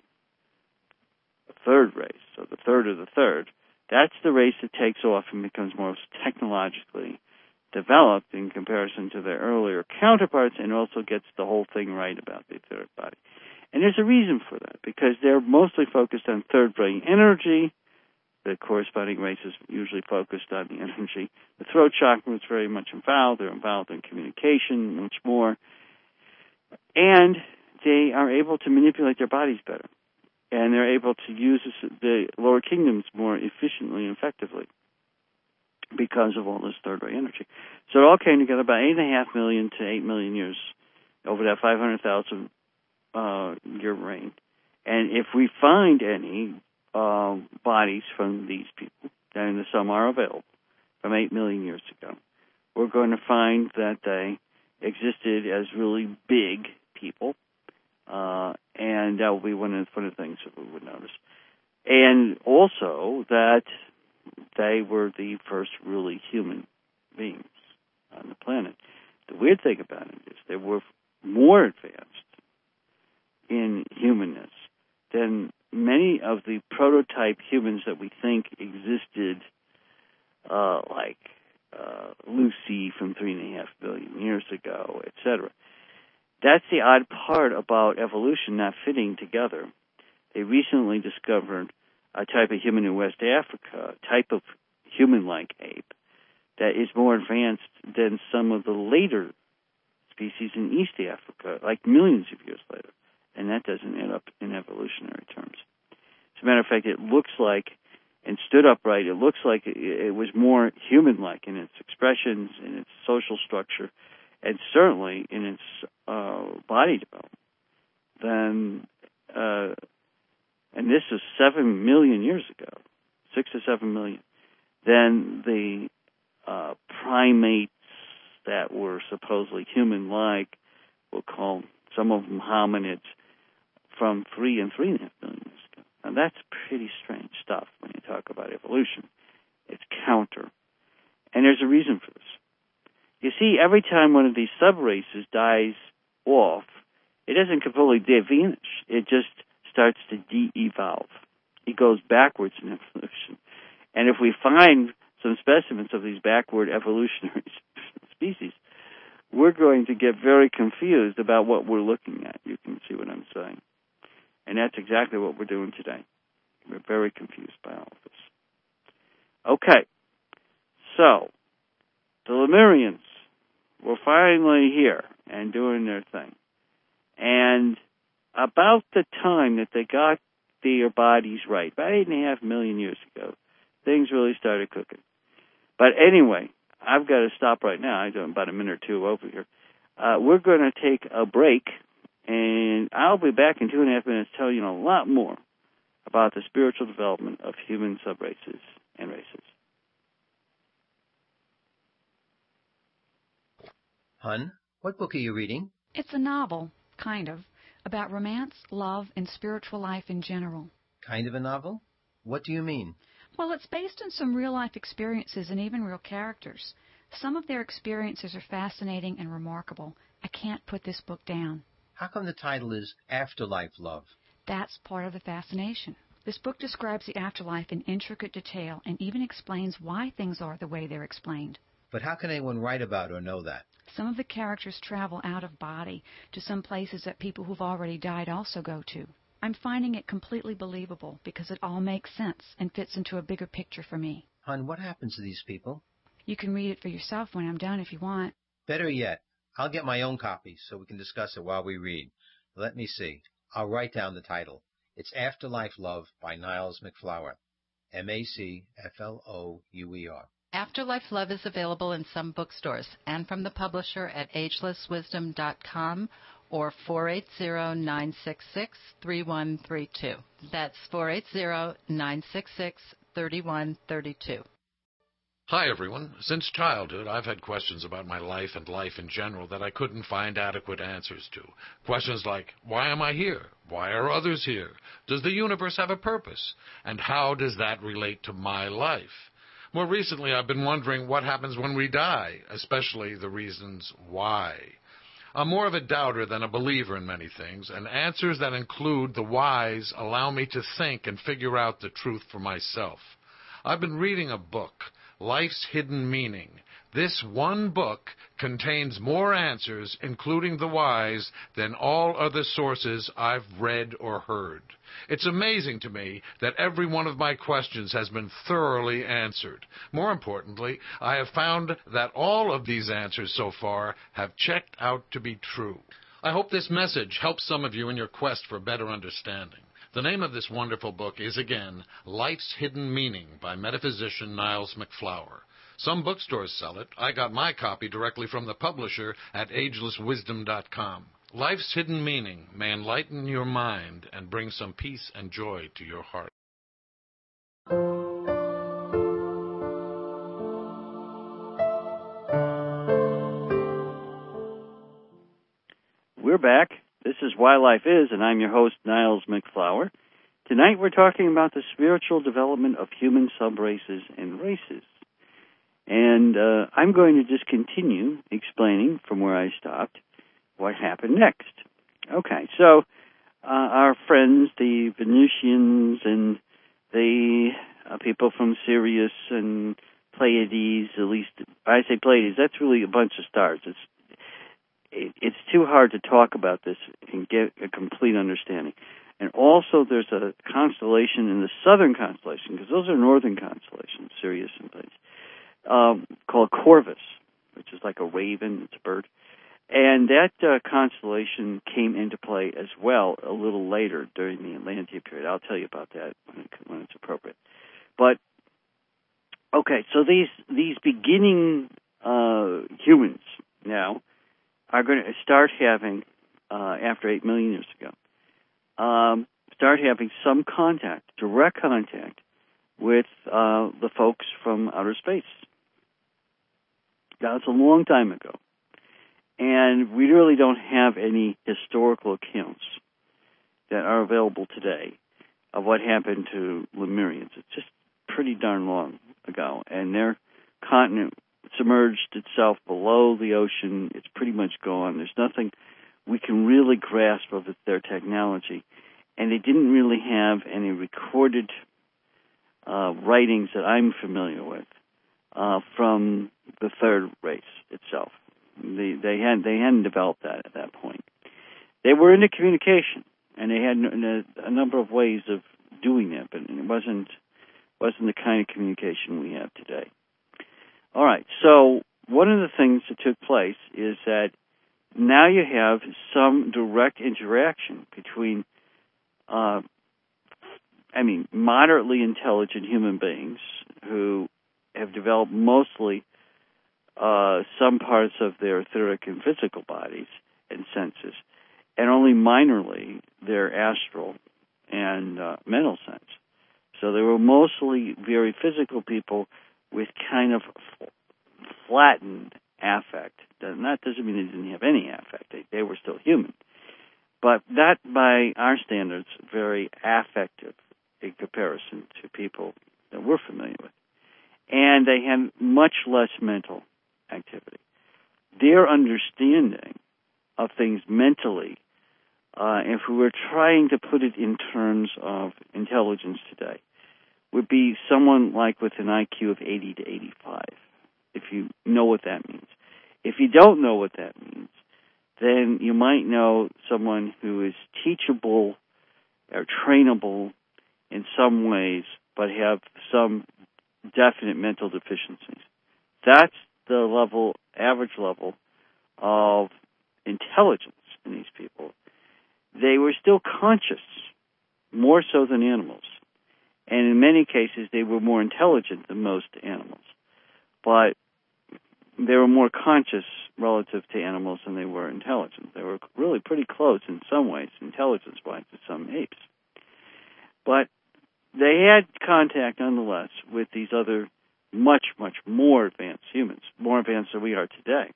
third race, so the third of the third, that's the race that takes off and becomes more technologically developed in comparison to their earlier counterparts, and also gets the whole thing right about the etheric body. And there's a reason for that, because they're mostly focused on third brain energy. The corresponding race is usually focused on the energy. The throat chakra is very much involved. They're involved in communication, much more. And they are able to manipulate their bodies better. And they're able to use the lower kingdoms more efficiently and effectively because of all this third ray energy. So it all came together about eight and a half million to eight million years over that five hundred thousand uh, year reign. And if we find any uh, bodies from these people, and some are available from eight million years ago, we're going to find that they existed as really big people. Uh, and that will be one of, one of the things that we would notice. And also that they were the first really human beings on the planet. The weird thing about it is they were more advanced in humanness than many of the prototype humans that we think existed, uh, like uh, Lucy from three and a half billion years ago, et cetera. That's the odd part about evolution not fitting together. They recently discovered a type of human in West Africa, a type of human-like ape, that is more advanced than some of the later species in East Africa, like millions of years later. And that doesn't add up in evolutionary terms. As a matter of fact, it looks like, and stood upright, it looks like it, it was more human-like in its expressions, in its social structure, and certainly in its uh, body development, then, uh, and this is seven million years ago, six to seven million, then the uh, primates that were supposedly human-like, we'll call some of them hominids, from three and three and a half million years ago. Now that's pretty strange stuff when you talk about evolution. It's counter. And there's a reason for this. You see, every time one of these subraces dies off, it doesn't completely divinish. It just starts to de-evolve. It goes backwards in evolution. And if we find some specimens of these backward evolutionary species, we're going to get very confused about what we're looking at. You can see what I'm saying. And that's exactly what we're doing today. We're very confused by all of this. Okay. So, the Lemurians were finally here and doing their thing. And about the time that they got their bodies right, about eight and a half million years ago, things really started cooking. But anyway, I've got to stop right now. I'm about a minute or two over here. Uh, we're going to take a break, and I'll be back in two and a half minutes telling you a lot more about the spiritual development of human subraces and races. Hun, what book are you reading? It's a novel, kind of, about romance, love, and spiritual life in general. Kind of a novel? What do you mean? Well, it's based on some real-life experiences and even real characters. Some of their experiences are fascinating and remarkable. I can't put this book down. How come the title is Afterlife Love? That's part of the fascination. This book describes the afterlife in intricate detail and even explains why things are the way they're explained. But how can anyone write about or know that? Some of the characters travel out of body to some places that people who've already died also go to. I'm finding it completely believable because it all makes sense and fits into a bigger picture for me. Hun, what happens to these people? You can read it for yourself when I'm done if you want. Better yet, I'll get my own copy so we can discuss it while we read. Let me see. I'll write down the title. It's Afterlife Love by Niles MacFlouer. M A C F L O U E R. Afterlife Love is available in some bookstores and from the publisher at ageless wisdom dot com or four eight zero, nine six six, three one three two. That's four eight zero, nine six six, three one three two. Hi, everyone. Since childhood, I've had questions about my life and life in general that I couldn't find adequate answers to. Questions like, why am I here? Why are others here? Does the universe have a purpose? And how does that relate to my life? More recently, I've been wondering what happens when we die, especially the reasons why. I'm more of a doubter than a believer in many things, and answers that include the whys allow me to think and figure out the truth for myself. I've been reading a book, Life's Hidden Meaning. This one book contains more answers, including the whys, than all other sources I've read or heard. It's amazing to me that every one of my questions has been thoroughly answered. More importantly, I have found that all of these answers so far have checked out to be true. I hope this message helps some of you in your quest for better understanding. The name of this wonderful book is, again, Life's Hidden Meaning by metaphysician Niles MacFlower. Some bookstores sell it. I got my copy directly from the publisher at ageless wisdom dot com. Life's Hidden Meaning may enlighten your mind and bring some peace and joy to your heart. We're back. This is Why Life Is, and I'm your host, Niles MacFlower. Tonight we're talking about the spiritual development of human subraces and races. And uh, I'm going to just continue explaining from where I stopped what happened next. Okay, so uh, our friends, the Venusians and the uh, people from Sirius and Pleiades, at least, I say Pleiades, that's really a bunch of stars. It's It's too hard to talk about this and get a complete understanding. And also there's a constellation in the southern constellation, because those are northern constellations, Sirius and Pleiades, um, called Corvus, which is like a raven, it's a bird. And that uh, constellation came into play as well a little later during the Atlantean period. I'll tell you about that when, it, when it's appropriate. But, okay, so these, these beginning uh, humans now are going to start having, uh, after eight million years ago, um, start having some contact, direct contact, with uh, the folks from outer space. That's a long time ago. And we really don't have any historical accounts that are available today of what happened to Lemurians. It's just pretty darn long ago. And their continent submerged itself below the ocean. It's pretty much gone. There's nothing we can really grasp of their technology. And they didn't really have any recorded uh, writings that I'm familiar with uh, from the third race itself. They, they, had, they hadn't developed that at that point. They were into communication, and they had a, a number of ways of doing that, but it wasn't, wasn't the kind of communication we have today. All right, so one of the things that took place is that now you have some direct interaction between, uh, I mean, moderately intelligent human beings who have developed mostly uh, some parts of their etheric and physical bodies and senses, and only minorly their astral and uh, mental sense. So they were mostly very physical people with kind of flattened affect. And that doesn't mean they didn't have any affect. They, they were still human. But that, by our standards, very affective in comparison to people that we're familiar with. And they had much less mental activity. Their understanding of things mentally, uh, if we were trying to put it in terms of intelligence today, would be someone like with an I Q of eighty to eighty-five, if you know what that means. If you don't know what that means, then you might know someone who is teachable or trainable in some ways, but have some definite mental deficiencies. That's the level, average level of intelligence in these people. They were still conscious, more so than animals. And in many cases, they were more intelligent than most animals. But they were more conscious relative to animals than they were intelligent. They were really pretty close in some ways, intelligence-wise, to some apes. But they had contact, nonetheless, with these other much, much more advanced humans, more advanced than we are today.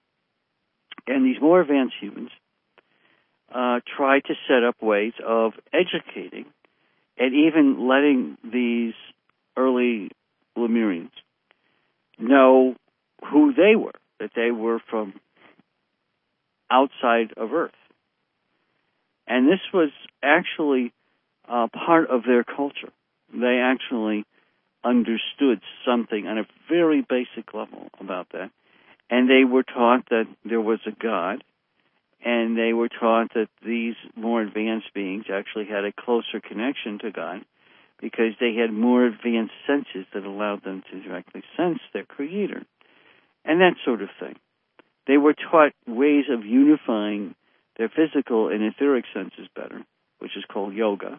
And these more advanced humans uh, try to set up ways of educating and even letting these early Lemurians know who they were, that they were from outside of Earth. And this was actually uh, part of their culture. They actually understood something on a very basic level about that. And they were taught that there was a God, and they were taught that these more advanced beings actually had a closer connection to God because they had more advanced senses that allowed them to directly sense their Creator, and that sort of thing. They were taught ways of unifying their physical and etheric senses better, which is called yoga.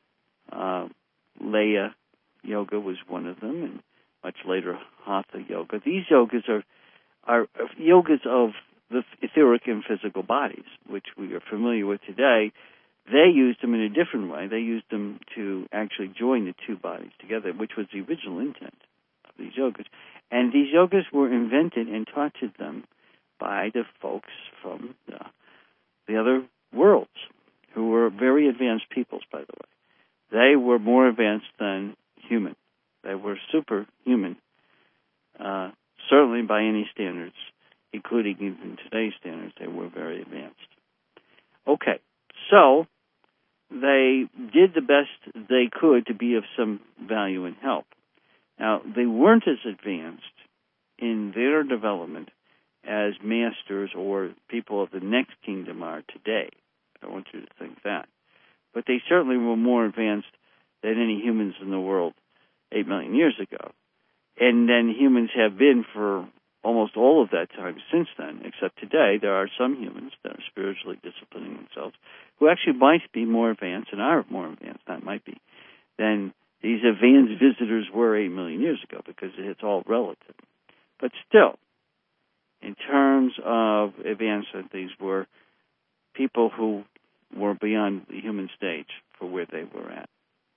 Uh, Leia yoga was one of them, and much later Hatha yoga. These yogas are are yogas of the etheric and physical bodies, which we are familiar with today. They used them in a different way. They used them to actually join the two bodies together, which was the original intent of these yogas. And these yogas were invented and taught to them by the folks from the, the other worlds, who were very advanced peoples, by the way. They were more advanced than human. They were superhuman, uh, certainly by any standards, including even today's standards. They were very advanced. Okay, so they did the best they could to be of some value and help. Now, they weren't as advanced in their development as masters or people of the next kingdom are today. I want you to think that. But they certainly were more advanced than any humans in the world eight million years ago. And then humans have been for almost all of that time since then, except today there are some humans that are spiritually disciplining themselves who actually might be more advanced and are more advanced, not might be, than these advanced visitors were eight million years ago, because it's all relative. But still, in terms of advancement, these were people who were beyond the human stage for where they were at.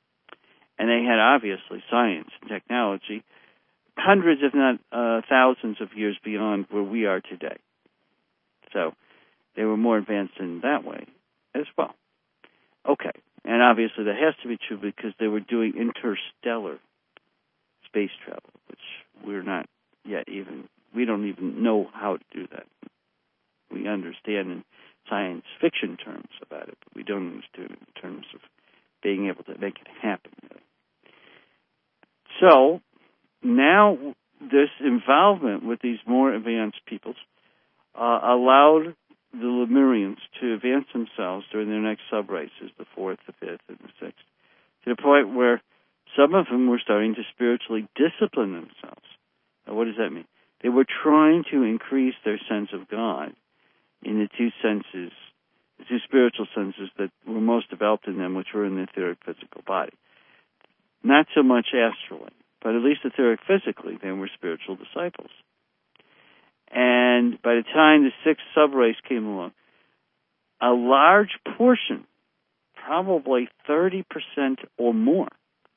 And they had, obviously, science and technology hundreds, if not uh, thousands of years beyond where we are today. So they were more advanced in that way as well. Okay, and obviously that has to be true because they were doing interstellar space travel, which we're not yet even, we don't even know how to do that. We understand in science fiction terms about it, but we don't understand it in terms of being able to make it happen, really. So now this involvement with these more advanced peoples uh, allowed the Lemurians to advance themselves during their next sub-races, the fourth, the fifth, and the sixth, to the point where some of them were starting to spiritually discipline themselves. Now, what does that mean? They were trying to increase their sense of God in the two senses, the two spiritual senses that were most developed in them, which were in the etheric physical body. Not so much astrally, but at least etheric physically, they were spiritual disciples. And by the time the sixth sub-race came along, a large portion, probably thirty percent or more,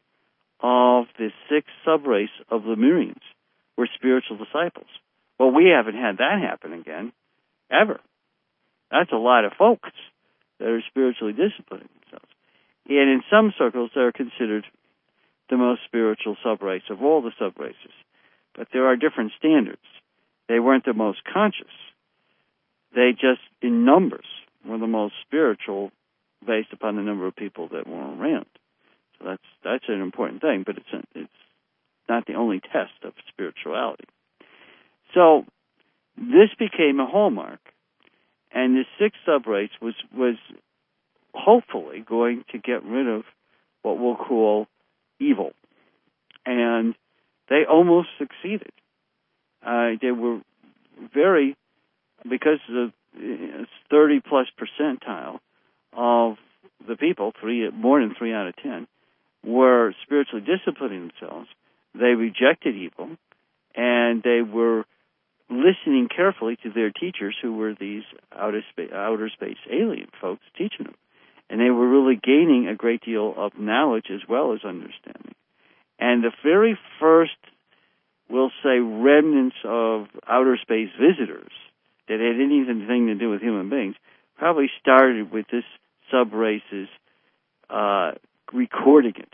of the sixth sub-race of Lemurians were spiritual disciples. Well, we haven't had that happen again, ever. That's a lot of folks that are spiritually disciplining themselves. And in some circles, they're considered the most spiritual sub-race of all the sub-races. But there are different standards. They weren't the most conscious. They just, in numbers, were the most spiritual based upon the number of people that were around. So that's that's an important thing, but it's a, it's not the only test of spirituality. So this became a hallmark, and the sixth sub-race was, was hopefully going to get rid of what we'll call evil. And they almost succeeded. Uh, they were very, because the thirty-plus percentile of the people, three more than three out of ten, were spiritually disciplining themselves. They rejected evil, and they were listening carefully to their teachers, who were these outer space, outer space alien folks teaching them. And they were really gaining a great deal of knowledge as well as understanding. And the very first we'll say, remnants of outer space visitors that had anything to do with human beings probably started with this subrace's uh, recording it.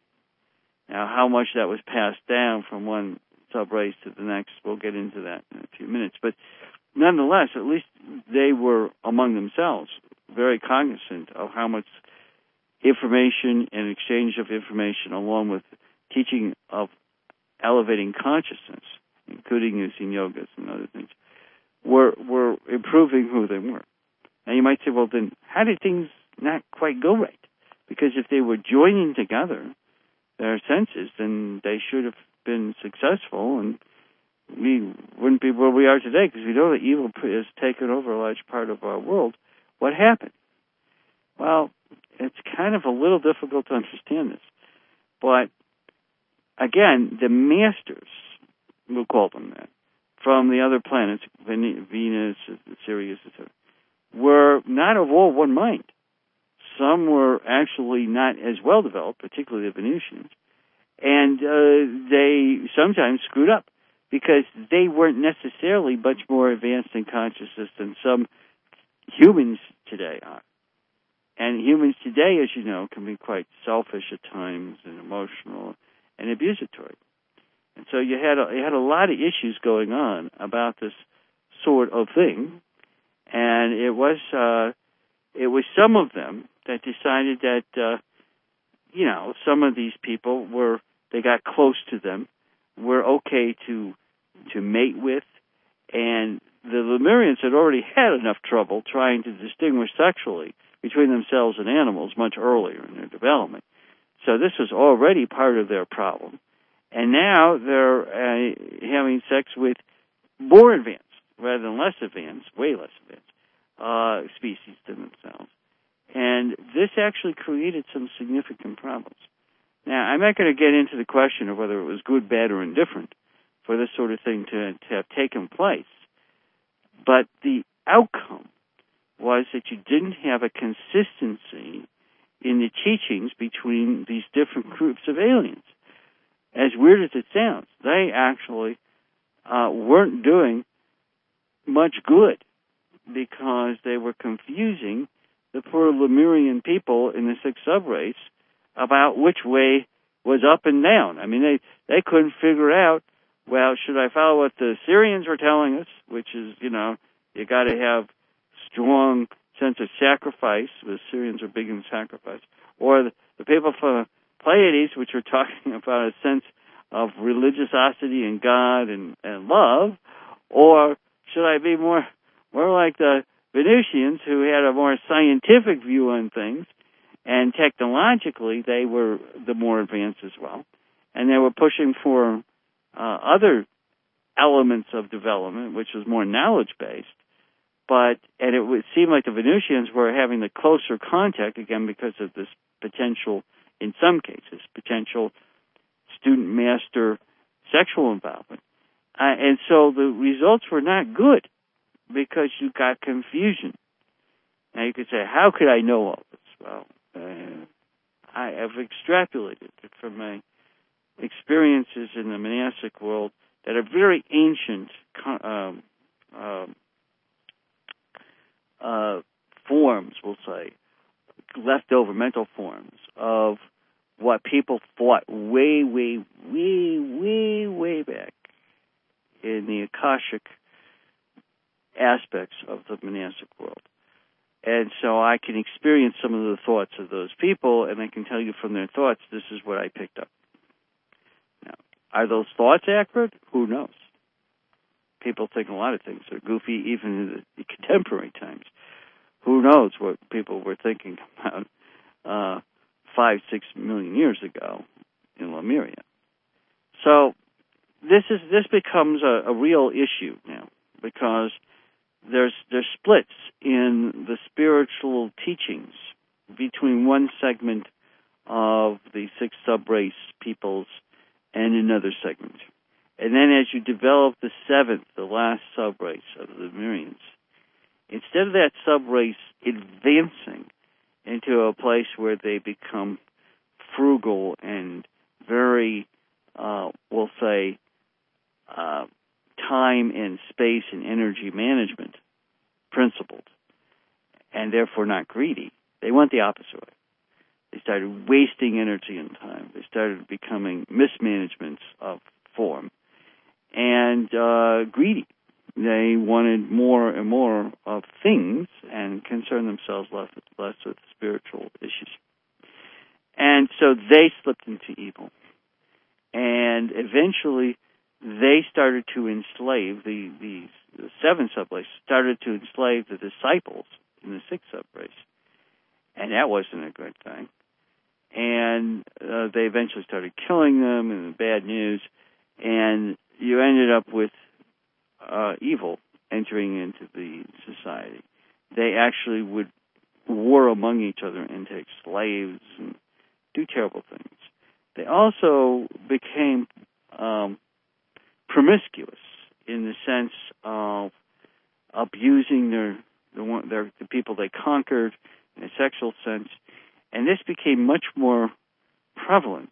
Now, how much that was passed down from one subrace to the next, we'll get into that in a few minutes. But nonetheless, at least they were among themselves very cognizant of how much information and exchange of information, along with teaching of elevating consciousness, including using yogas and other things, were were improving who they were. Now you might say, well, then how did things not quite go right? Because if they were joining together their senses, then they should have been successful, and we wouldn't be where we are today, because we know that evil has taken over a large part of our world. What happened? Well, it's kind of a little difficult to understand this. But, again, the masters, we'll call them that, from the other planets, Venus, Sirius, et cetera, were not of all one mind. Some were actually not as well developed, particularly the Venusians, and uh, they sometimes screwed up because they weren't necessarily much more advanced in consciousness than some humans today are. And humans today, as you know, can be quite selfish at times and emotional and abusatory. And so you had a, you had a lot of issues going on about this sort of thing, and it was uh, it was some of them that decided that uh, you know some of these people were they got close to them, were okay to to mate with, and the Lemurians had already had enough trouble trying to distinguish sexually between themselves and animals much earlier in their development. So this was already part of their problem. And now they're uh, having sex with more advanced, rather than less advanced, way less advanced, uh, species than themselves. And this actually created some significant problems. Now, I'm not going to get into the question of whether it was good, bad, or indifferent for this sort of thing to, to have taken place. But the outcome was that you didn't have a consistency in the teachings between these different groups of aliens. As weird as it sounds, they actually uh, weren't doing much good because they were confusing the poor Lemurian people in the sixth subrace about which way was up and down. I mean, they, they couldn't figure out, well, should I follow what the Syrians were telling us, which is, you know, you got to have strong sense of sacrifice. The Syrians are big in sacrifice. Or the, the people from Pleiades, which are talking about a sense of religiosity and God and, and love. Or should I be more more like the Venusians, who had a more scientific view on things, and technologically they were the more advanced as well. And they were pushing for uh, other elements of development, which was more knowledge-based. But, and it would seem like the Venusians were having the closer contact, again, because of this potential, in some cases, potential student-master sexual involvement. Uh, and so the results were not good because you got confusion. Now, you could say, how could I know all this? Well, uh, I have extrapolated it from my experiences in the monastic world that are very ancient um, um, uh, forms, we'll say, leftover mental forms of what people thought way, way, way, way, way back in the Akashic aspects of the monastic world. And so I can experience some of the thoughts of those people, and I can tell you from their thoughts, this is what I picked up. Now, are those thoughts accurate? Who knows? People think a lot of things are goofy, even in the contemporary times. Who knows what people were thinking about uh, five, six million years ago in Lemuria? So this is this becomes a, a real issue now, because there's there's splits in the spiritual teachings between one segment of the six subrace peoples and another segment. And then as you develop the seventh, the last subrace of the Lemurians, instead of that subrace advancing into a place where they become frugal and very, uh, we'll say, uh, time and space and energy management principles, and therefore not greedy. They went the opposite way. They started wasting energy and time. They started becoming mismanagements of form and uh, greedy. They wanted more and more of things and concerned themselves less, less with spiritual issues. And so they slipped into evil. And eventually they started to enslave, the, the, the seven subraces started to enslave the disciples in the sixth subrace. And that wasn't a good thing. And uh, they eventually started killing them, and the bad news. And you ended up with uh, evil entering into the society. They actually would war among each other and take slaves and do terrible things. They also became um, promiscuous in the sense of abusing their the, one, their the people they conquered in a sexual sense, and this became much more prevalent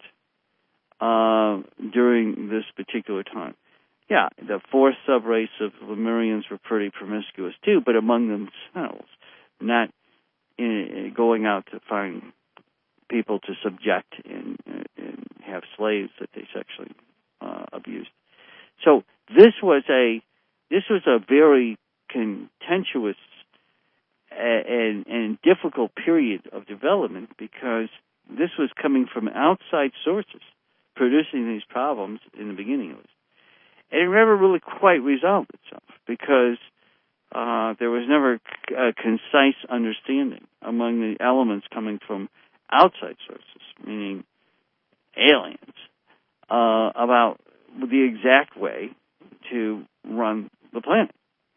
uh, during this particular time. Yeah, the fourth subrace of Lemurians were pretty promiscuous too, but among themselves, not in, going out to find people to subject and, and have slaves that they sexually uh, abused. So this was a this was a very contentious and, and difficult period of development, because this was coming from outside sources producing these problems in the beginning of it. And it never really quite resolved itself, because uh, there was never a concise understanding among the elements coming from outside sources, meaning aliens, uh, about the exact way to run the planet.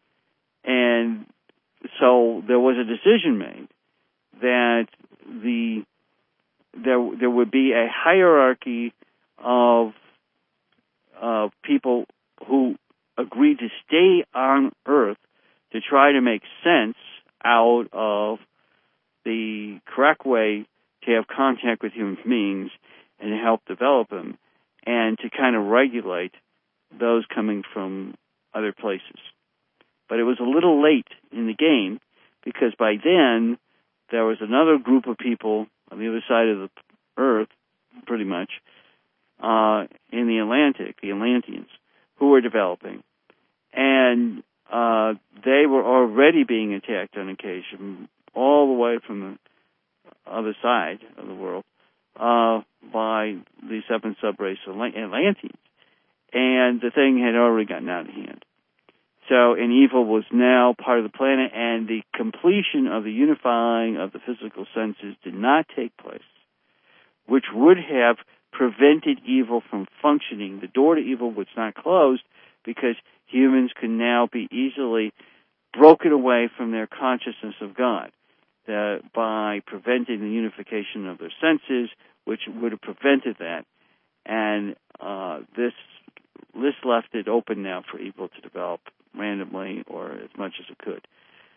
And so there was a decision made that the there there would be a hierarchy of uh, people who agreed to stay on Earth to try to make sense out of the correct way to have contact with human beings and to help develop them, and to kind of regulate those coming from other places. But it was a little late in the game, because by then there was another group of people on the other side of the Earth, pretty much, uh, in the Atlantic, the Atlanteans, who were developing. And uh, they were already being attacked on occasion, all the way from the other side of the world, uh, by the seventh subrace Atlanteans. And the thing had already gotten out of hand. So, and evil was now part of the planet, and the completion of the unifying of the physical senses did not take place, which would have prevented evil from functioning. The door to evil was not closed, because humans can now be easily broken away from their consciousness of God uh, by preventing the unification of their senses, which would have prevented that. And uh, this this left it open now for evil to develop randomly or as much as it could.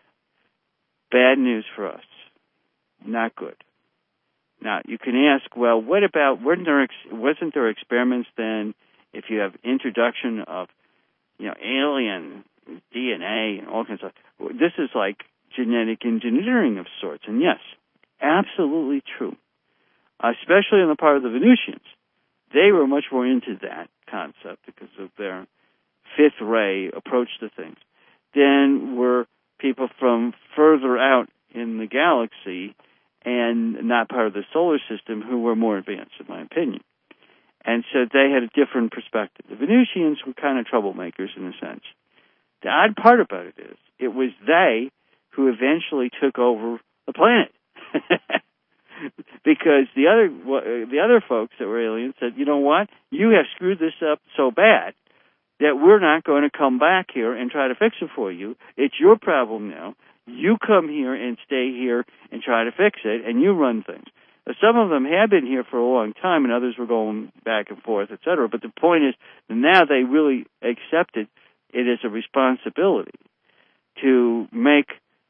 Bad news for us. Not good. Now, you can ask, well, what about, weren't there, wasn't there experiments then, if you have introduction of, you know, alien D N A and all kinds of stuff? This is like genetic engineering of sorts. And yes, absolutely true. Especially on the part of the Venusians. They were much more into that concept because of their fifth ray approach to things than were people from further out in the galaxy and not part of the solar system, who were more advanced, in my opinion. And so they had a different perspective. The Venusians were kind of troublemakers in a sense. The odd part about it is, it was they who eventually took over the planet. Because the other the other folks that were aliens said, you know what, you have screwed this up so bad that we're not going to come back here and try to fix it for you. It's your problem now. You come here and stay here and try to fix it, and you run things. Now, some of them had been here for a long time, and others were going back and forth, et cetera. But the point is, now they really accepted it as a responsibility to make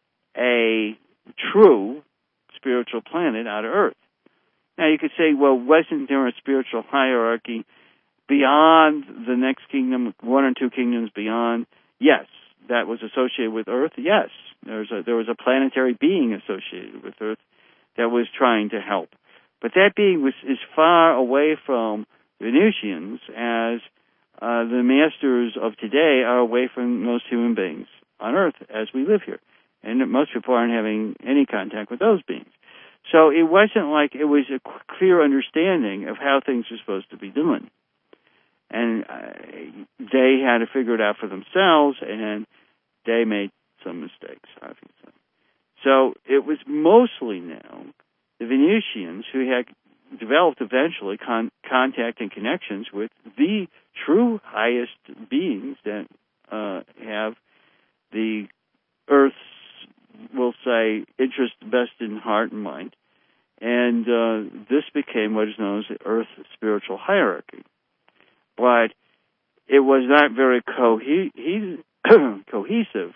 a true spiritual planet out of Earth. Now, you could say, well, wasn't there a spiritual hierarchy beyond the next kingdom, one or two kingdoms beyond, yes, that was associated with Earth. Yes, there's a, there was a planetary being associated with Earth that was trying to help. But that being was is far away from Venusians as uh, the masters of today are away from most human beings on Earth as we live here. And most people aren't having any contact with those beings. So it wasn't like it was a clear understanding of how things were supposed to be done. And uh, they had to figure it out for themselves, and they made some mistakes, obviously. So it was mostly now the Venusians who had developed eventually con- contact and connections with the true highest beings that uh, have the Earth's, we'll say, interest best in heart and mind. And uh, this became what is known as the Earth spiritual hierarchy. But it was not very cohe- cohesive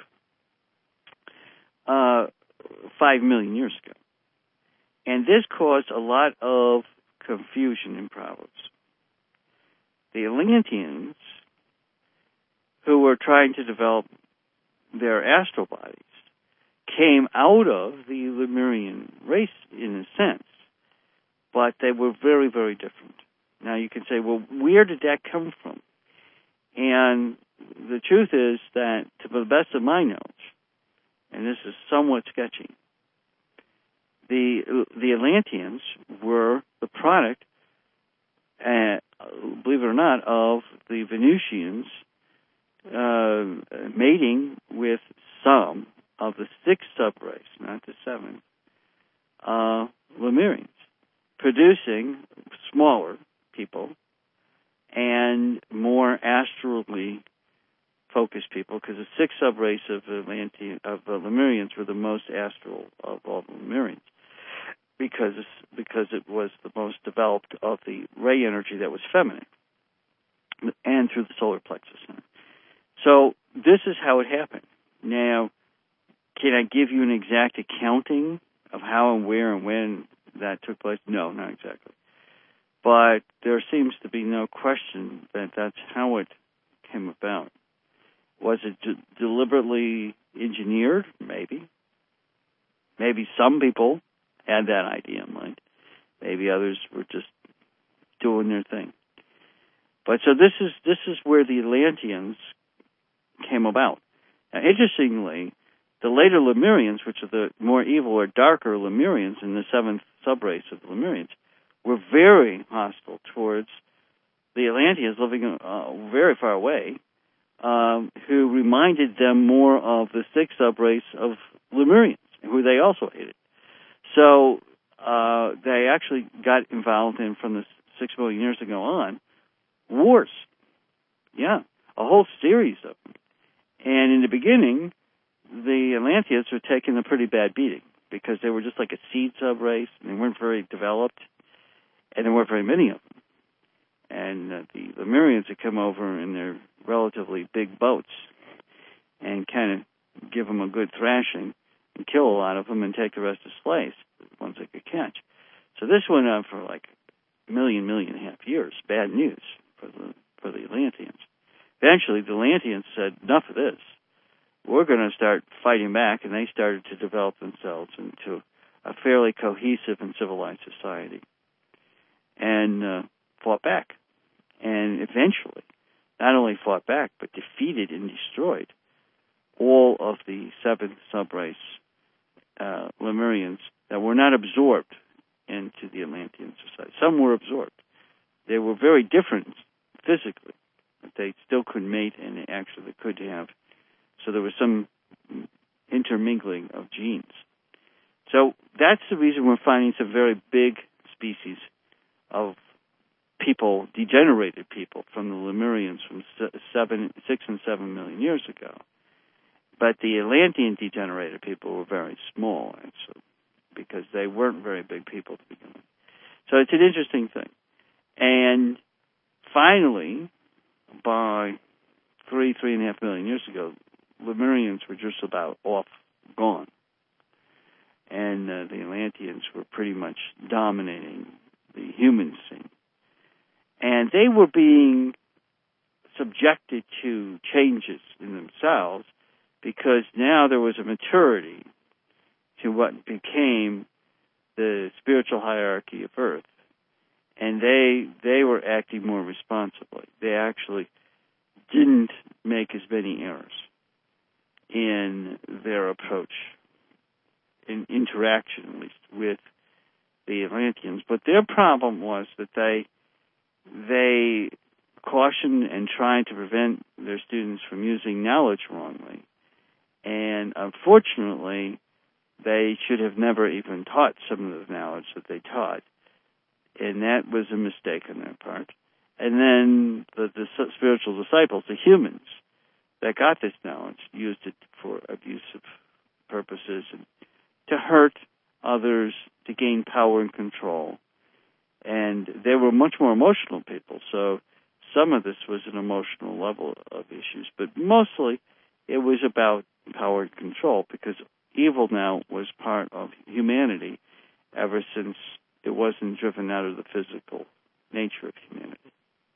uh, five million years ago. And this caused a lot of confusion and problems. The Atlanteans, who were trying to develop their astral bodies, came out of the Lemurian race in a sense, but they were very, very different. Now you can say, well, where did that come from? And the truth is that, to the best of my knowledge, and this is somewhat sketchy, the the Atlanteans were the product, uh, believe it or not, of the Venusians uh, mating with some of the six subrace, not the seven, uh, Lemurians, producing smaller people and more astrally focused people, because the six subrace of Atlantean, of uh, Lemurians were the most astral of all the Lemurians, because because it was the most developed of the ray energy that was feminine, and through the solar plexus. So this is how it happened. Now, can I give you an exact accounting of how and where and when that took place? No, not exactly. But there seems to be no question that that's how it came about. Was it de- deliberately engineered? Maybe. Maybe some people had that idea in mind. Maybe others were just doing their thing. But so this is this is where the Atlanteans came about. Now, interestingly, the later Lemurians, which are the more evil or darker Lemurians in the seventh subrace of the Lemurians, were very hostile towards the Atlanteans living uh, very far away, um, who reminded them more of the sixth subrace of Lemurians, who they also hated. So uh, they actually got involved in, from the six million years ago on, wars. Yeah, a whole series of them. And in the beginning, the Atlanteans were taking a pretty bad beating because they were just like a seed subrace, and they weren't very developed, and there weren't very many of them. And uh, the Lemurians would come over in their relatively big boats and kind of give them a good thrashing and kill a lot of them and take the rest as slaves, the ones they could catch. So this went on for like a million, million and a half years. Bad news for the for the Atlanteans. Eventually, the Atlanteans said, enough of this. We're going to start fighting back, and they started to develop themselves into a fairly cohesive and civilized society, and uh, fought back. And eventually, not only fought back, but defeated and destroyed all of the seventh subrace uh, Lemurians that were not absorbed into the Atlantean society. Some were absorbed. They were very different physically, but they still could mate, and they actually could have. So there was some intermingling of genes. So that's the reason we're finding some very big species of people, degenerated people, from the Lemurians from seven, six and seven million years ago. But the Atlantean degenerated people were very small, actually, because they weren't very big people to begin with. So it's an interesting thing. And finally, by three, three and a half million years ago, Lemurians were just about off, gone. And uh, the Atlanteans were pretty much dominating the human scene. And they were being subjected to changes in themselves because now there was a maturity to what became the spiritual hierarchy of Earth. And they they were acting more responsibly. They actually didn't make as many errors in their approach, in interaction at least, with the Atlanteans. But their problem was that they they cautioned and tried to prevent their students from using knowledge wrongly. And unfortunately, they should have never even taught some of the knowledge that they taught. And that was a mistake on their part. And then the, the spiritual disciples, the humans that got this knowledge, used it for abusive purposes and to hurt others, to gain power and control. And they were much more emotional people, so some of this was an emotional level of issues. But mostly it was about power and control, because evil now was part of humanity ever since it wasn't driven out of the physical nature of humanity.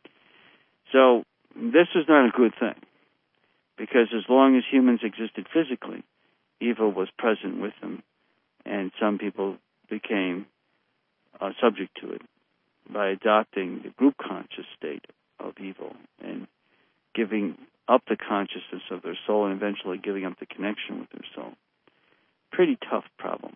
So this is not a good thing, because as long as humans existed physically, evil was present with them, and some people became uh, subject to it by adopting the group conscious state of evil and giving up the consciousness of their soul and eventually giving up the connection with their soul. Pretty tough problem.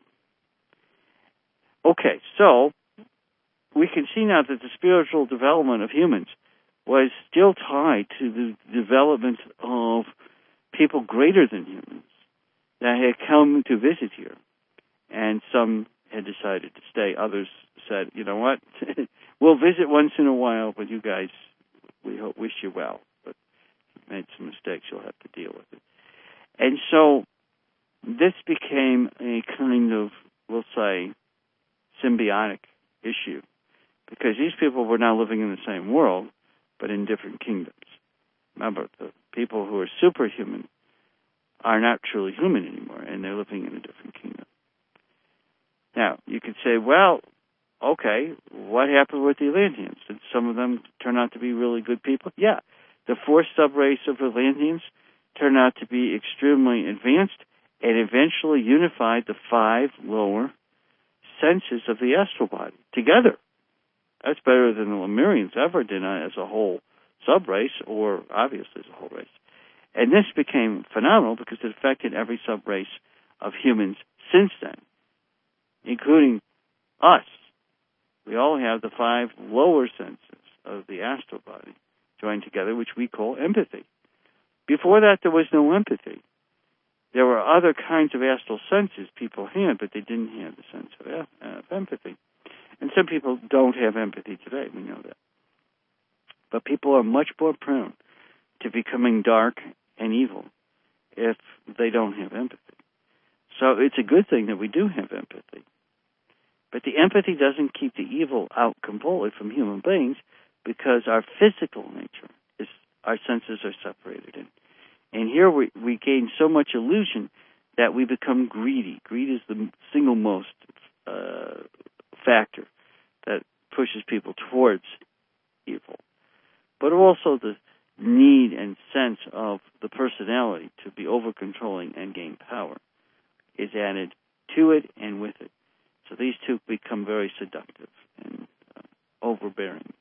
Okay, so we can see now that the spiritual development of humans was still tied to the development of people greater than humans that had come to visit here. And some had decided to stay. Others said, you know what, we'll visit once in a while, but you guys, we hope, wish you well. But if you made some mistakes, you'll have to deal with it. And so this became a kind of, we'll say, symbiotic issue, because these people were now living in the same world, but in different kingdoms. Remember, the people who are superhuman are not truly human anymore, and they're living in a different kingdom. Now, you could say, well, okay, what happened with the Atlanteans? Did some of them turn out to be really good people? Yeah. The fourth subrace of Atlanteans turned out to be extremely advanced and eventually unified the five lower senses of the astral body together. That's better than the Lemurians ever did as a whole subrace, or obviously as a whole race. And this became phenomenal because it affected every subrace of humans since then, including us. We all have the five lower senses of the astral body joined together, which we call empathy. Before that, there was no empathy. There were other kinds of astral senses people had, but they didn't have the sense of, uh, of empathy. And some people don't have empathy today, we know that. But people are much more prone to becoming dark and evil if they don't have empathy. So it's a good thing that we do have empathy. But the empathy doesn't keep the evil out completely from human beings, because our physical nature is, our senses are separated. And, and here we, we gain so much illusion that we become greedy. Greed is the single most uh, factor that pushes people towards evil. But also the need and sense of the personality to be over-controlling and gain power is added to it and with it. So these two become very seductive and uh, overbearing.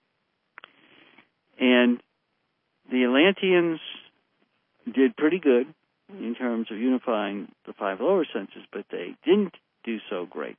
And the Atlanteans did pretty good in terms of unifying the five lower senses, but they didn't do so great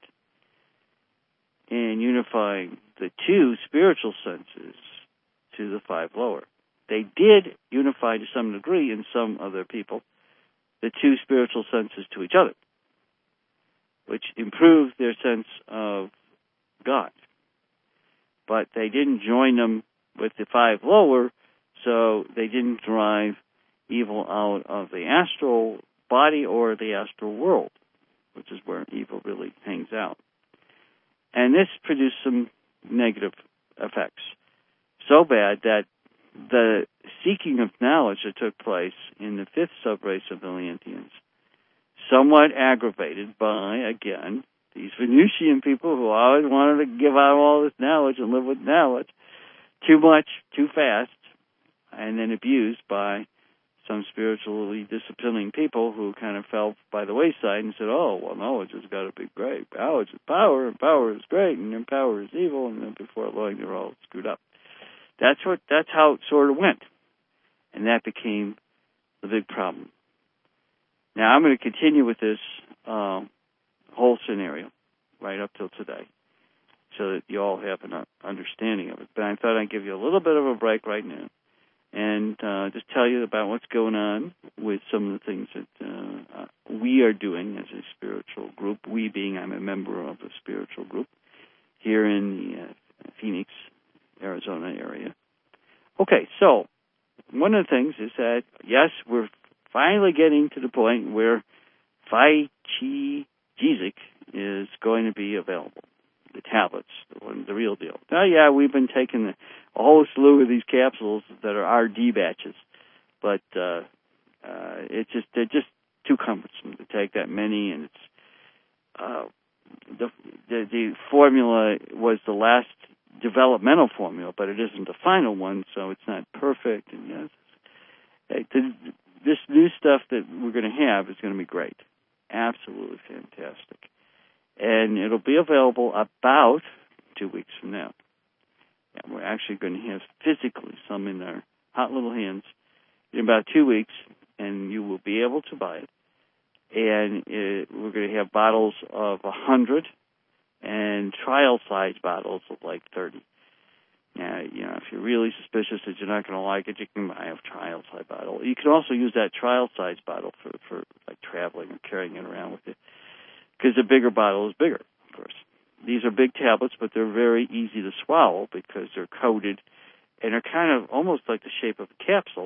in unifying the two spiritual senses to the five lower. They did unify to some degree in some other people the two spiritual senses to each other, which improved their sense of God. But they didn't join them with the five lower, so they didn't drive evil out of the astral body or the astral world, which is where evil really hangs out. And this produced some negative effects, so bad that the seeking of knowledge that took place in the fifth subrace of the Atlanteans, somewhat aggravated by, again, these Venusian people who always wanted to give out all this knowledge and live with knowledge, too much, too fast, and then abused by some spiritually disciplining people who kind of fell by the wayside and said, oh, well, knowledge has got to be great. Knowledge is power, and power is great, and then power is evil, and then before long, they're all screwed up. That's what. That's how it sort of went, and that became the big problem. Now, I'm going to continue with this uh, whole scenario right up till today so that you all have an understanding of it. But I thought I'd give you a little bit of a break right now and uh, just tell you about what's going on with some of the things that uh, we are doing as a spiritual group, we being I'm a member of a spiritual group here in the uh, Phoenix, Arizona area. Okay, so one of the things is that, yes, we're finally getting to the point where Phi Chi Jizik is going to be available, the tablets, the, one, the real deal. Now, yeah, we've been taking a whole slew of these capsules that are R D batches, but uh, uh, it's just they're just too cumbersome to take that many, and it's uh, the, the the formula was the last developmental formula, but it isn't the final one, so it's not perfect. And yes, hey, the, this new stuff that we're going to have is going to be great, absolutely fantastic, and it'll be available about two weeks from now. Yeah, we're actually going to have physically some in our hot little hands in about two weeks, and you will be able to buy it. And it, we're going to have bottles of one hundred and trial-size bottles of like thirty. Now, you know, if you're really suspicious that you're not going to like it, you can buy a trial-size bottle. You can also use that trial-size bottle for, for like traveling or carrying it around with you, because the bigger bottle is bigger, of course. These are big tablets, but they're very easy to swallow because they're coated, and they're kind of almost like the shape of a capsule,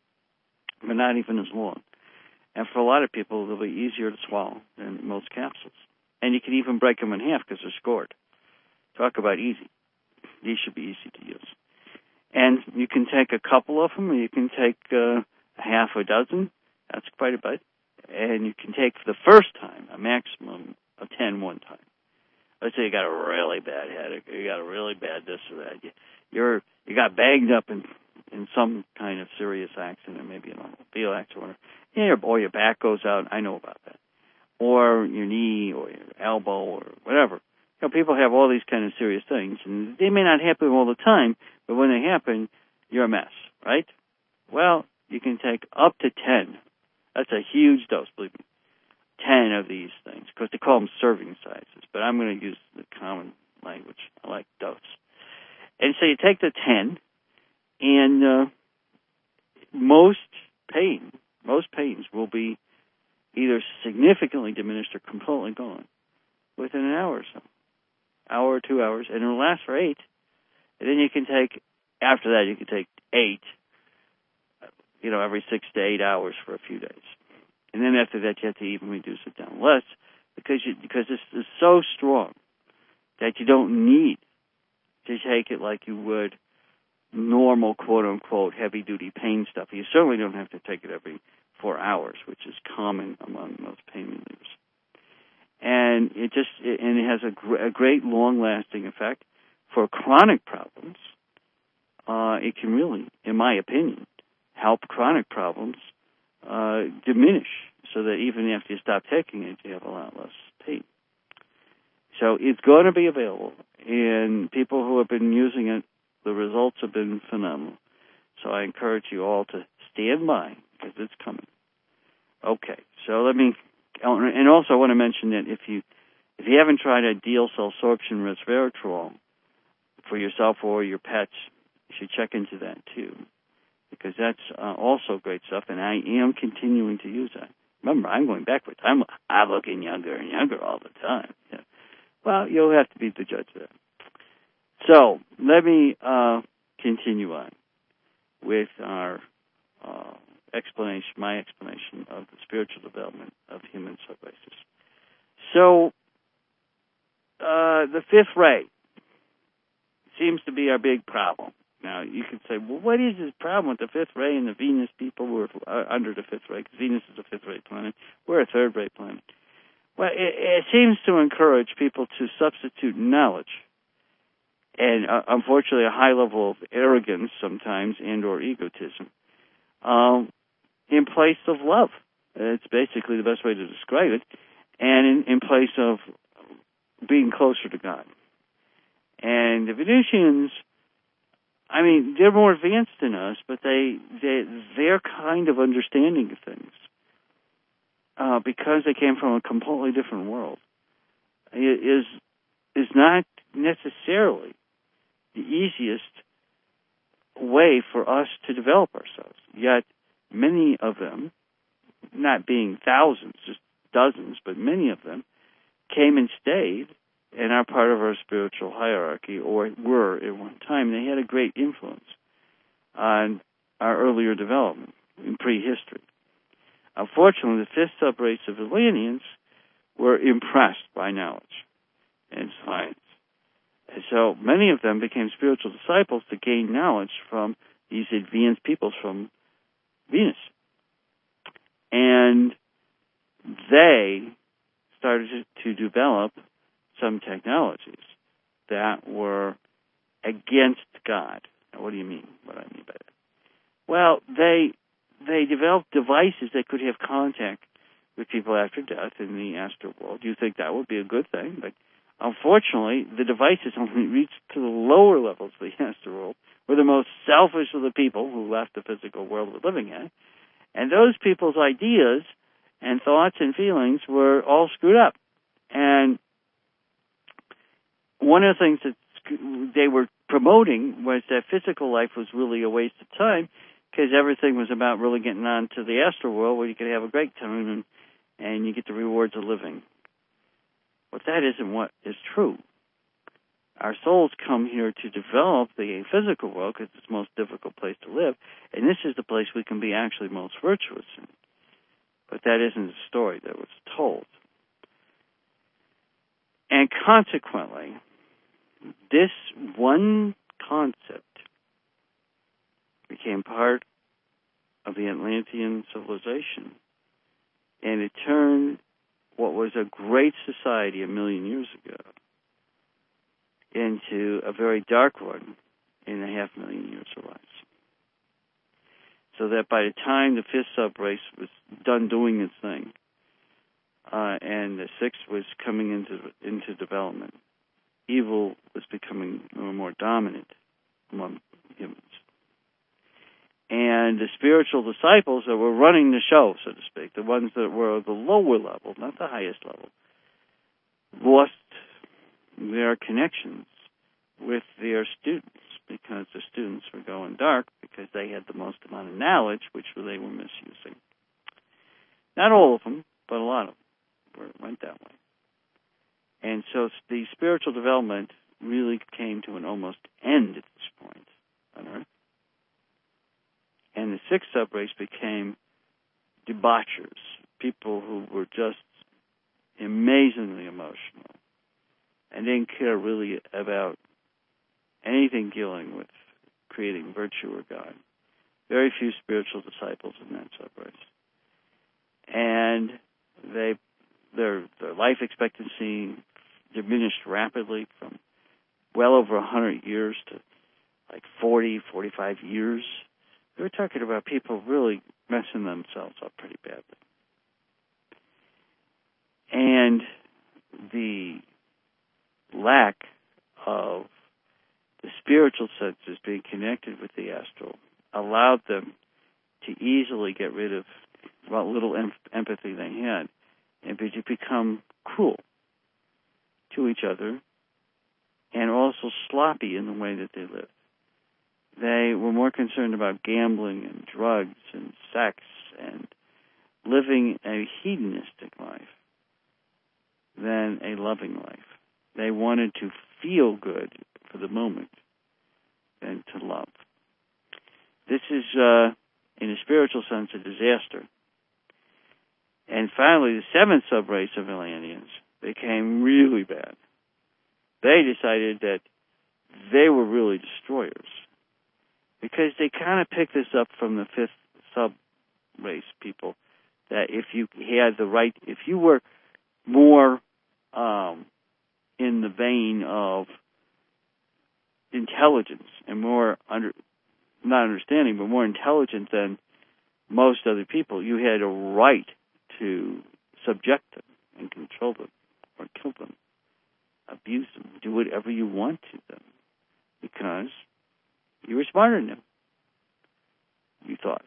but not even as long. And for a lot of people, they'll be easier to swallow than most capsules. And you can even break them in half because they're scored. Talk about easy. These should be easy to use. And you can take a couple of them, or you can take uh, a half a dozen. That's quite a bit. And you can take for the first time a maximum of ten one time. Let's say you got a really bad headache, or you got a really bad this or that. You, you're you got banged up in in some kind of serious accident, maybe an automobile accident, or, or your back goes out. I know about that. Or your knee, or your elbow, or whatever. You know, people have all these kind of serious things, and they may not happen all the time, but when they happen, you're a mess, right? Well, you can take up to ten. That's a huge dose, believe me. ten of these things, because they call them serving sizes, but I'm going to use the common language. I like dose. And so you take the ten, and uh, most pain, most pains will be either significantly diminished or completely gone within an hour or so, hour or two hours, and it'll last for eight. And then you can take, after that, you can take eight, you know, every six to eight hours for a few days. And then after that, you have to even reduce it down less because you, because this is so strong that you don't need to take it like you would normal, quote-unquote, heavy-duty pain stuff. You certainly don't have to take it every four hours, which is common among most pain relievers. And it just it, and it has a, gr- a great long-lasting effect. For chronic problems, uh, it can really, in my opinion, help chronic problems uh, diminish, so that even after you stop taking it, you have a lot less pain. So it's going to be available, and people who have been using it, the results have been phenomenal. So I encourage you all to stand by, because it's coming. Okay, so let me, and also I want to mention that if you if you haven't tried a Deal Cell Sorption Resveratrol for yourself or your pets, you should check into that too, because that's uh, also great stuff, and I am continuing to use that. Remember, I'm going backwards. I'm I'm looking younger and younger all the time. Yeah. Well, you'll have to be the judge there. So let me uh, continue on with our uh, explanation, my explanation of the spiritual development of human sub-races. So uh, the fifth ray seems to be our big problem. Now, you could say, well, what is this problem with the fifth ray and the Venus people who are under the fifth ray? Because Venus is a fifth-ray planet. We're a third-ray planet. Well, it, it seems to encourage people to substitute knowledge and uh, unfortunately a high level of arrogance sometimes and or egotism, um, in place of love. It's basically the best way to describe it, and in, in place of being closer to God. And the Venusians, I mean, they're more advanced than us, but they, they their kind of understanding of things, uh, because they came from a completely different world, is is not necessarily the easiest way for us to develop ourselves. Yet many of them, not being thousands, just dozens, but many of them, came and stayed and are part of our spiritual hierarchy, or were at one time. They had a great influence on our earlier development in prehistory. Unfortunately, the fifth subrace of Atlanteans were impressed by knowledge and science. And so many of them became spiritual disciples to gain knowledge from these advanced peoples from Venus. And they started to develop some technologies that were against God. Now, what do you mean? What do I mean by that? Well, they they developed devices that could have contact with people after death in the astral world. You think that would be a good thing, but unfortunately, the devices only reached to the lower levels of the astral world, where the most selfish of the people who left the physical world were living in. And those people's ideas and thoughts and feelings were all screwed up. And one of the things that they were promoting was that physical life was really a waste of time, because everything was about really getting on to the astral world where you could have a great time and, and you get the rewards of living. But that isn't what is true. Our souls come here to develop the physical world because it's the most difficult place to live, and this is the place we can be actually most virtuous in. But that isn't the story that was told. And consequently, this one concept became part of the Atlantean civilization, and it turned what was a great society a million years ago into a very dark one in a half million years or less. So that by the time the fifth subrace was done doing its thing, uh, and the sixth was coming into into development, evil was becoming more and more dominant among humans. And the spiritual disciples that were running the show, so to speak, the ones that were the lower level, not the highest level, lost their connections with their students, because the students were going dark because they had the most amount of knowledge, which they were misusing. Not all of them, but a lot of them went that way. And so the spiritual development really came to an almost end at this point on Earth. And the sixth subrace became debauchers, people who were just amazingly emotional and didn't care really about anything dealing with creating virtue or God. Very few spiritual disciples in that subrace. And they their their life expectancy diminished rapidly from well over one hundred years to like forty, forty-five years. We were talking about people really messing themselves up pretty badly. And the lack of the spiritual senses being connected with the astral allowed them to easily get rid of what little em- empathy they had and be, to become cruel to each other and also sloppy in the way that they lived. They were more concerned about gambling and drugs and sex and living a hedonistic life than a loving life. They wanted to feel good for the moment than to love. This is, uh, in a spiritual sense, a disaster. And finally, the seventh subrace of Atlanteans became really bad. They decided that they were really destroyers, because they kind of picked this up from the fifth sub-race people, that if you had the right, if you were more um, in the vein of intelligence and more under, not understanding, but more intelligent than most other people, you had a right to subject them and control them or kill them, abuse them, do whatever you want to them because you were smarter than them, you thought.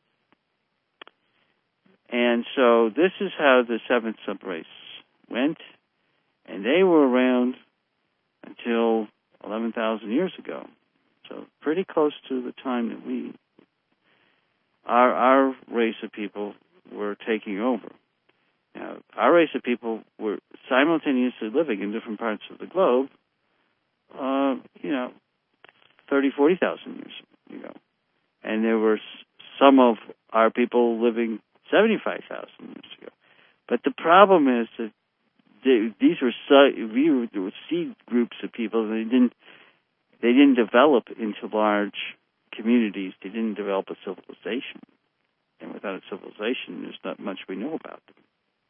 And so this is how the seventh subrace went, and they were around until eleven thousand years ago. So pretty close to the time that we, our, our race of people were taking over. Now, our race of people were simultaneously living in different parts of the globe, uh, you know, thirty, forty thousand years ago. And there were some of our people living seventy-five thousand years ago. But the problem is that they, these were, we were there were seed groups of people, and they didn't they didn't develop into large communities. They didn't develop a civilization, and without a civilization, there's not much we know about them.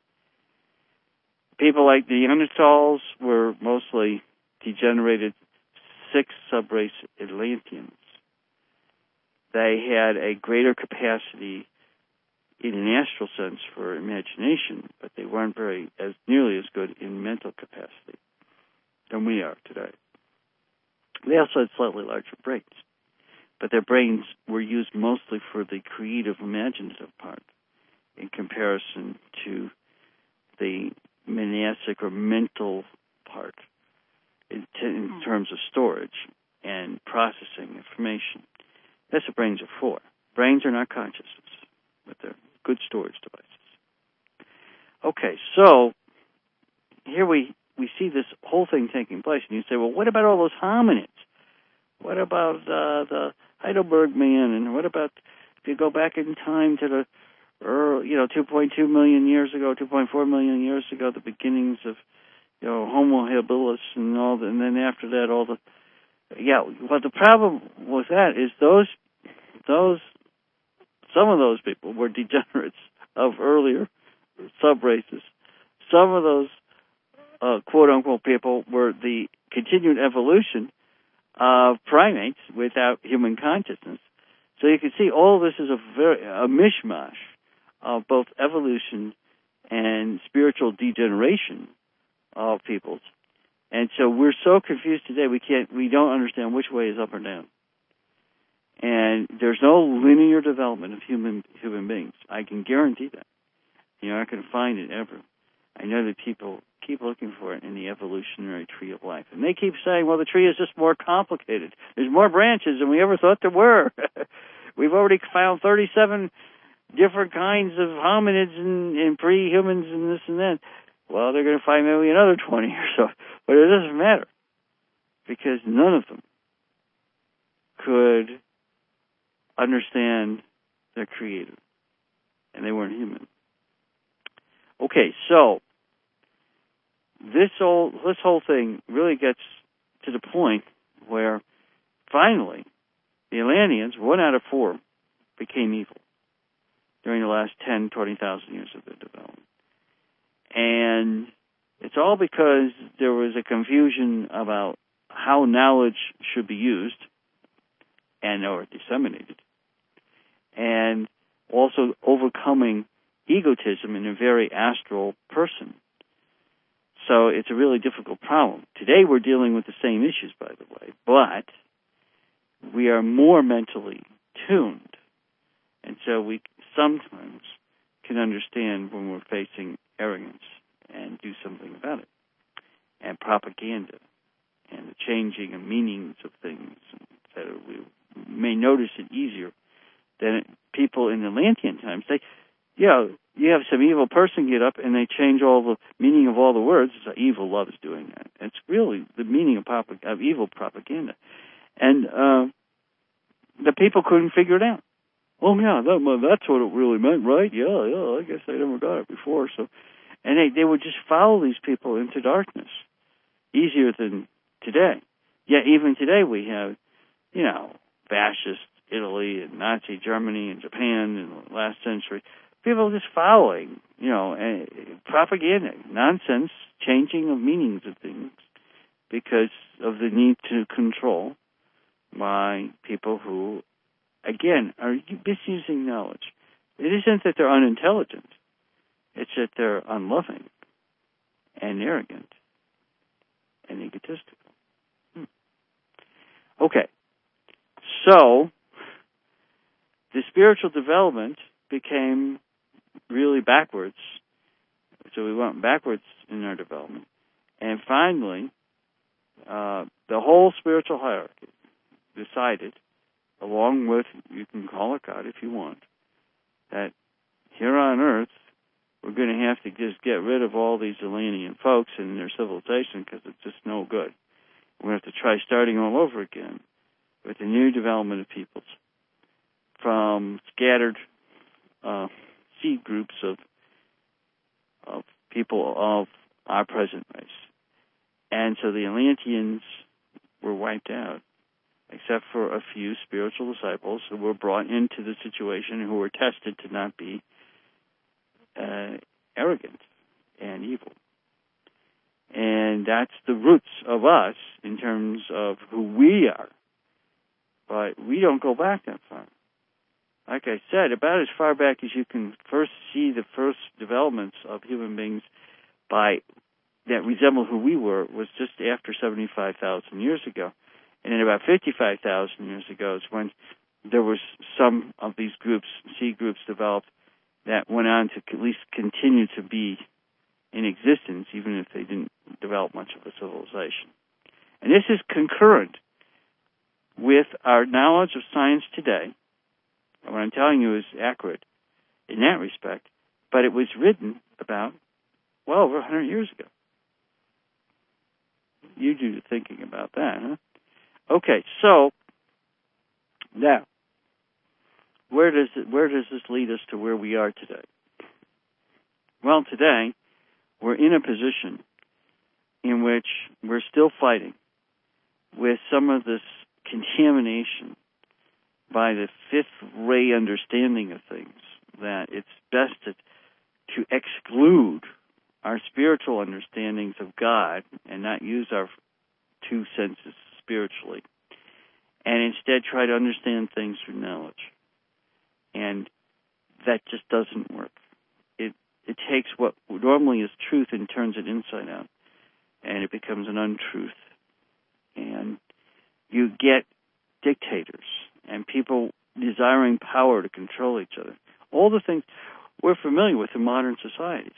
People like the Neanderthals were mostly degenerated sixth subrace Atlanteans. They had a greater capacity in an astral sense for imagination, but they weren't very as nearly as good in mental capacity than we are today. They also had slightly larger brains, but their brains were used mostly for the creative, imaginative part in comparison to the monastic or mental part in, t- in terms of storage and processing information. That's what brains are for. Brains are not consciousness, but they're good storage devices. Okay, so here we, we see this whole thing taking place, and you say, well, what about all those hominids? What about uh, the Heidelberg man? And what about if you go back in time to the early, you know, two point two million years ago, two point four million years ago, the beginnings of, you know, Homo habilis and all the, and then after that, all the, yeah. Well, the problem with that is those, those, some of those people were degenerates of earlier sub-races. Some of those uh, quote-unquote people were the continued evolution of primates without human consciousness. So you can see all this is a very a mishmash of both evolution and spiritual degeneration of peoples. And so we're so confused today we can't we don't understand which way is up or down. And there's no linear development of human human beings. I can guarantee that. You're not going to find it ever. I know that people keep looking for it in the evolutionary tree of life. And they keep saying, well, the tree is just more complicated. There's more branches than we ever thought there were. We've already found thirty-seven different kinds of hominids and, and pre-humans and this and that. Well, they're going to find maybe another twenty or so. But it doesn't matter because none of them could understand their creator. And they weren't human. Okay, so this whole this whole thing really gets to the point where finally the Atlanteans, one out of four, became evil during the last ten, twenty thousand years of their development. And it's all because there was a confusion about how knowledge should be used and or disseminated, and also overcoming egotism in a very astral person. So it's a really difficult problem. Today we're dealing with the same issues, by the way, but we are more mentally tuned. And so we sometimes can understand when we're facing arrogance and do something about it. And propaganda and the changing of meanings of things, et cetera. We may notice it easier than people in Atlantean times. They You know, you have some evil person get up and they change all the meaning of all the words. So evil loves doing that. It's really the meaning of, pop- of evil propaganda. And uh, the people couldn't figure it out. Oh, yeah, that, well, that's what it really meant, right? Yeah, yeah, I guess I never got it before. So, and they, they would just follow these people into darkness easier than today. Yet even today we have, you know, fascist Italy and Nazi Germany and Japan in the last century. People just following, you know, uh, propaganda, nonsense, changing of meanings of things because of the need to control by people who, again, are misusing knowledge. It isn't that they're unintelligent. It's that they're unloving and arrogant and egotistical. Hmm. Okay. So, the spiritual development became really backwards. So we went backwards in our development. And finally, uh, the whole spiritual hierarchy decided, along with, you can call it God if you want, that here on Earth, we're going to have to just get rid of all these Atlantean folks and their civilization because it's just no good. We're going to have to try starting all over again with a new development of peoples from scattered uh, seed groups of of people of our present race. And so the Atlanteans were wiped out, except for a few spiritual disciples who were brought into the situation and who were tested to not be uh, arrogant and evil. And that's the roots of us in terms of who we are. But we don't go back that far. Like I said, about as far back as you can first see the first developments of human beings by that resemble who we were was just after seventy-five thousand years ago. And then about fifty-five thousand years ago is when there was some of these groups, seed groups developed that went on to at least continue to be in existence, even if they didn't develop much of a civilization. And this is concurrent with our knowledge of science today. What I'm telling you is accurate in that respect, but it was written about well over one hundred years ago. You do the thinking about that, huh? Okay, so now, where does it, where does this lead us to where we are today? Well, today we're in a position in which we're still fighting with some of this contamination by the fifth ray understanding of things, that it's best to, to exclude our spiritual understandings of God and not use our two senses spiritually, and instead try to understand things through knowledge. And that just doesn't work. It it takes what normally is truth and turns it inside out, and it becomes an untruth. And you get dictators and people desiring power to control each other. All the things we're familiar with in modern societies.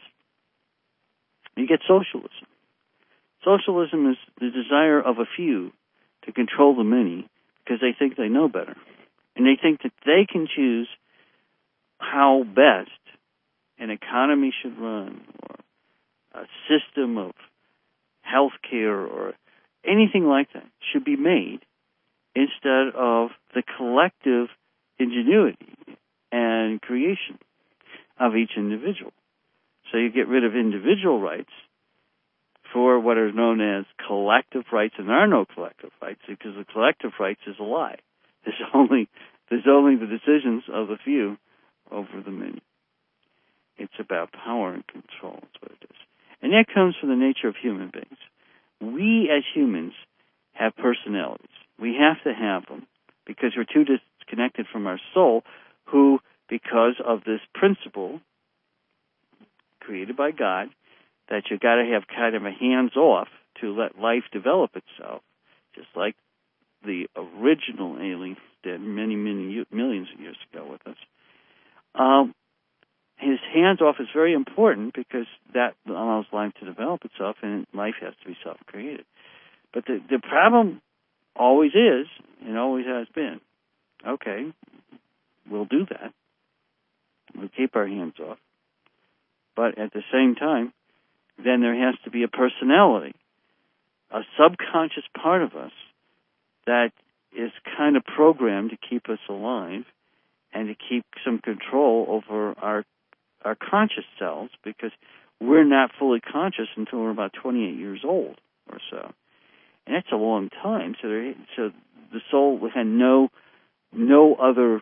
You get socialism. Socialism is the desire of a few to control the many because they think they know better. And they think that they can choose how best an economy should run, or a system of health care, or anything like that should be made instead of the collective ingenuity and creation of each individual. So you get rid of individual rights for what are known as collective rights, and there are no collective rights because the collective rights is a lie. There's only there's only the decisions of the few over the many. It's about power and control. That's what it is. And that comes from the nature of human beings. We as humans have personalities. We have to have them because we're too disconnected from our soul, who, because of this principle created by God, that you got to have kind of a hands-off to let life develop itself, just like the original aliens did many, many millions of years ago with us. Um, his hands-off is very important because that allows life to develop itself, and life has to be self-created. But the, the problem always is, and always has been, okay, we'll do that. We'll keep our hands off. But at the same time, then there has to be a personality, a subconscious part of us that is kind of programmed to keep us alive and to keep some control over our our conscious selves, because we're not fully conscious until we're about twenty-eight years old or so. And that's a long time. So, there, so the soul had no no other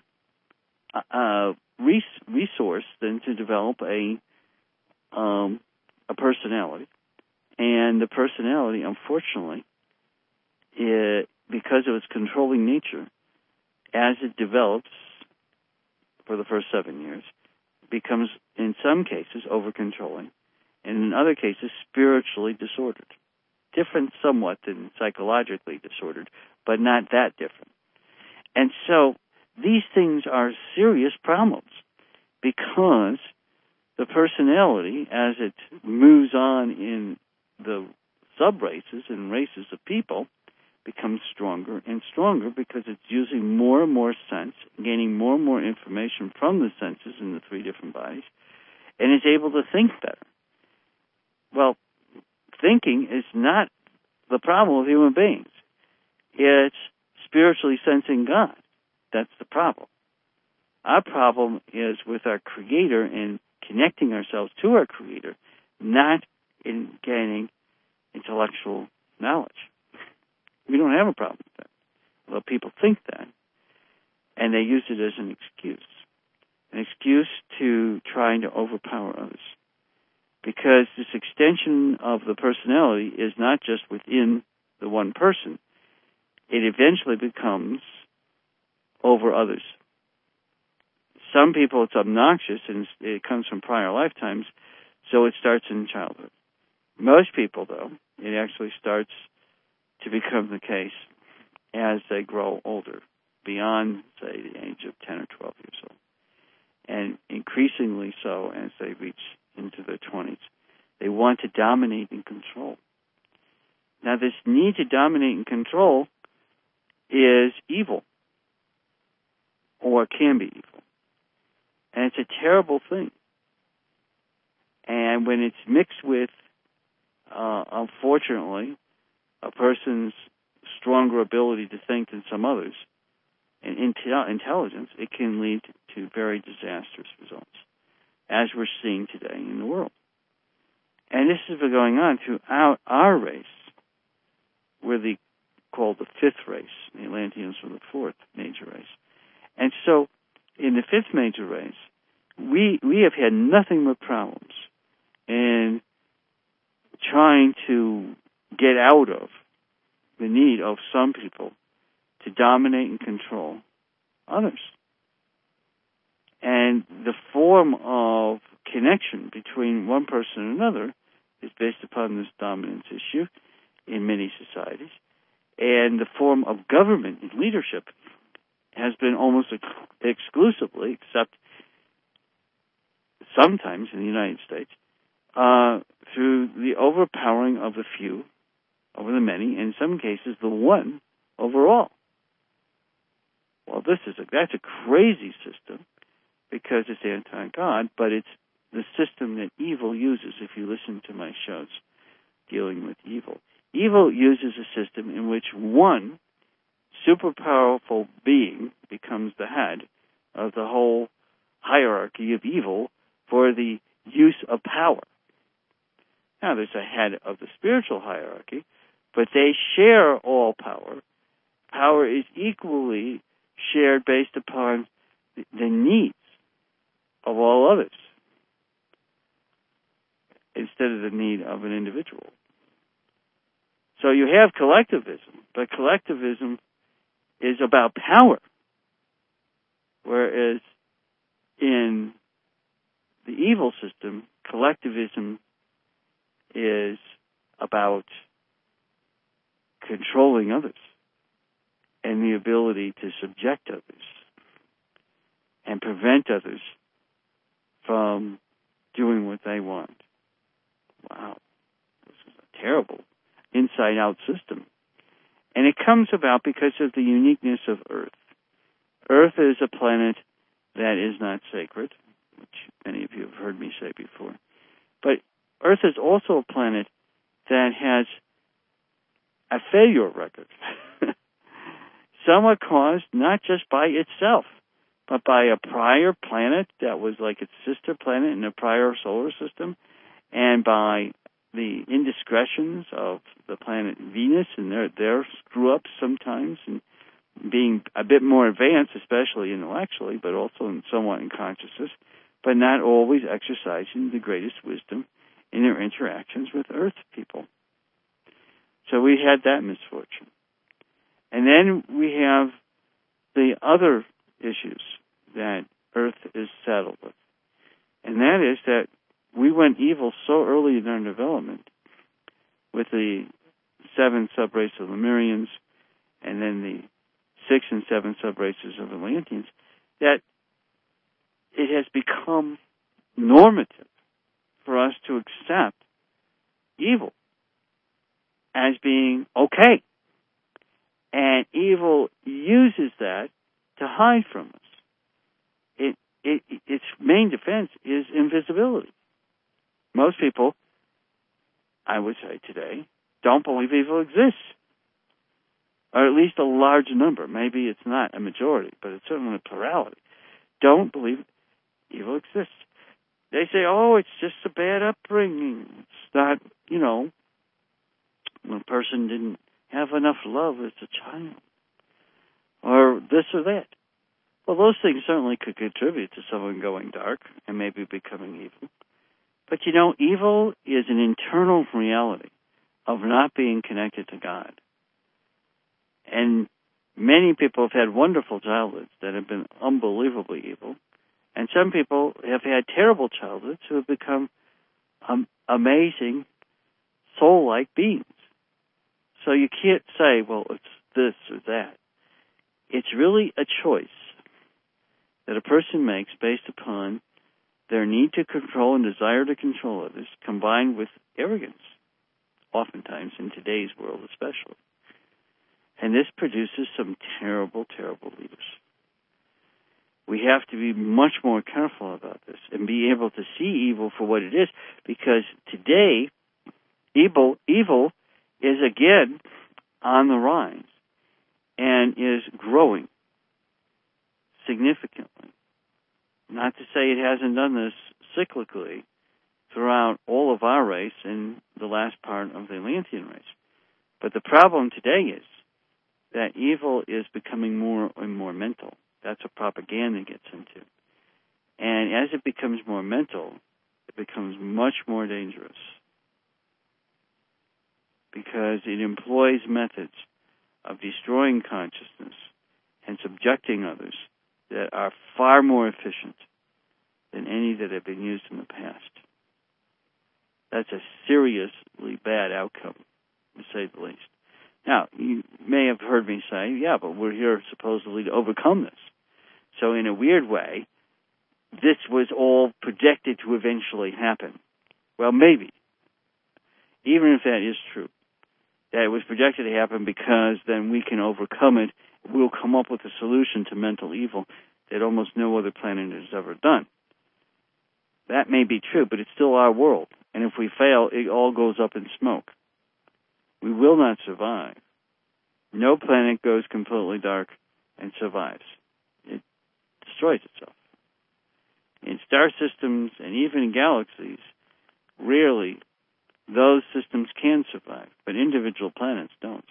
uh, res- resource than to develop a um, a personality. And the personality, unfortunately, it, because because of its controlling nature, as it develops for the first seven years, becomes, in some cases, over-controlling, and in other cases, spiritually disordered. Different somewhat than psychologically disordered, but not that different. And so these things are serious problems because the personality, as it moves on in the sub-races and races of people, becomes stronger and stronger because it's using more and more sense, gaining more and more information from the senses in the three different bodies, and is able to think better. Well, thinking is not the problem of human beings. It's spiritually sensing God. That's the problem. Our problem is with our Creator and connecting ourselves to our Creator, not in gaining intellectual knowledge. We don't have a problem with that. Well, people think that, and they use it as an excuse, an excuse to trying to overpower others. Because this extension of the personality is not just within the one person. It eventually becomes over others. Some people, it's obnoxious, and it comes from prior lifetimes, so it starts in childhood. Most people, though, it actually starts to become the case as they grow older, beyond, say, the age of ten or twelve years old, and increasingly so as they reach into their twenties. They want to dominate and control. Now, this need to dominate and control is evil, or can be evil. And it's a terrible thing. And when it's mixed with, uh, unfortunately, a person's stronger ability to think than some others, and intel- intelligence, it can lead to very disastrous results, as we're seeing today in the world. And this has been going on throughout our race. We're the, called the fifth race. The Atlanteans were the fourth major race. And so, in the fifth major race, we we have had nothing but problems in trying to get out of the need of some people to dominate and control others. And the form of connection between one person and another is based upon this dominance issue in many societies. And the form of government and leadership has been almost ex- exclusively, except sometimes in the United States, uh, through the overpowering of the few over the many, in some cases the one over all. Well, this is a, that's a crazy system because it's anti-God, but it's the system that evil uses. If you listen to my shows dealing with evil, evil uses a system in which one super powerful being becomes the head of the whole hierarchy of evil for the use of power. Now, there's a head of the spiritual hierarchy, but they share all power. Power is equally shared based upon the needs of all others instead of the need of an individual. So you have collectivism, but collectivism is about power, whereas in the evil system, collectivism is about controlling others and the ability to subject others and prevent others from doing what they want. Wow, this is a terrible inside-out system. And it comes about because of the uniqueness of Earth. Earth is a planet that is not sacred, which many of you have heard me say before. But Earth is also a planet that has a failure record, somewhat caused not just by itself, but by a prior planet that was like its sister planet in a prior solar system, and by the indiscretions of the planet Venus and their, their screw-ups sometimes, and being a bit more advanced, especially intellectually, but also in somewhat in consciousness, but not always exercising the greatest wisdom in their interactions with Earth people. So we had that misfortune. And And then we have the other issues that Earth is saddled with. And that is that we went evil so early in our development with the seven subrace of Lemurians and then the six and seven subraces of Atlanteans that it has become normative for us to accept evil as being okay. And evil uses that to hide from us. It, it, its main defense is invisibility. Most people, I would say today, don't believe evil exists. Or at least a large number. Maybe it's not a majority, but it's certainly a plurality. Don't believe evil exists. They say, oh, it's just a bad upbringing. It's not, you know, when a person didn't have enough love as a child. Or this or that. Well, those things certainly could contribute to someone going dark and maybe becoming evil. But, you know, evil is an internal reality of not being connected to God. And many people have had wonderful childhoods that have been unbelievably evil. And some people have had terrible childhoods who have become um, amazing, soul-like beings. So you can't say, well, it's this or that. It's really a choice that a person makes based upon their need to control and desire to control others, combined with arrogance, oftentimes in today's world especially. And this produces some terrible, terrible leaders. We have to be much more careful about this and be able to see evil for what it is, because today, evil, evil is again on the rise and is growing significantly. Not to say it hasn't done this cyclically throughout all of our race and the last part of the Atlantean race. But the problem today is that evil is becoming more and more mental. That's what propaganda gets into. And as it becomes more mental, it becomes much more dangerous because it employs methods of destroying consciousness and subjecting others that are far more efficient than any that have been used in the past. That's a seriously bad outcome, to say the least. Now, you may have heard me say, yeah, but we're here supposedly to overcome this. So in a weird way, this was all projected to eventually happen. Well, maybe. Even if that is true, that it was projected to happen because then we can overcome it. We'll come up with a solution to mental evil that almost no other planet has ever done. That may be true, but it's still our world. And if we fail, it all goes up in smoke. We will not survive. No planet goes completely dark and survives. It destroys itself. In star systems and even in galaxies, rarely those systems can survive, but individual planets don't.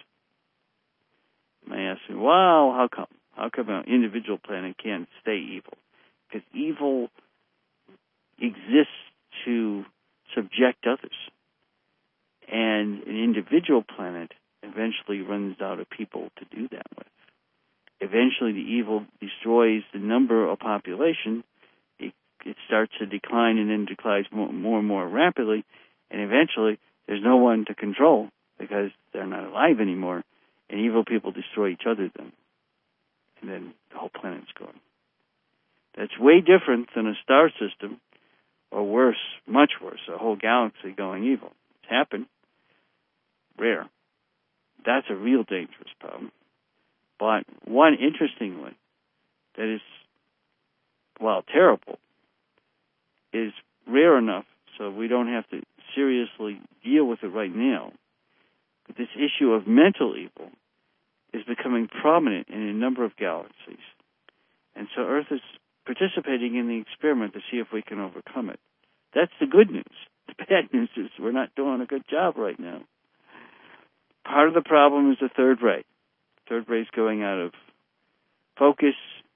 You may ask me, well, how come? How come an individual planet can't stay evil? Because evil exists to subject others. And an individual planet eventually runs out of people to do that with. Eventually, the evil destroys the number of population. It, it starts to decline and then declines more, more and more rapidly. And eventually, there's no one to control because they're not alive anymore. And evil people destroy each other then. And then the whole planet's gone. That's way different than a star system, or worse, much worse, a whole galaxy going evil. It's happened. Rare. That's a real dangerous problem. But one, interestingly, that is, well, terrible, is rare enough so we don't have to seriously deal with it right now. But this issue of mental evil is becoming prominent in a number of galaxies. And so Earth is participating in the experiment to see if we can overcome it. That's the good news. The bad news is we're not doing a good job right now. Part of the problem is the third ray. Third ray is going out of focus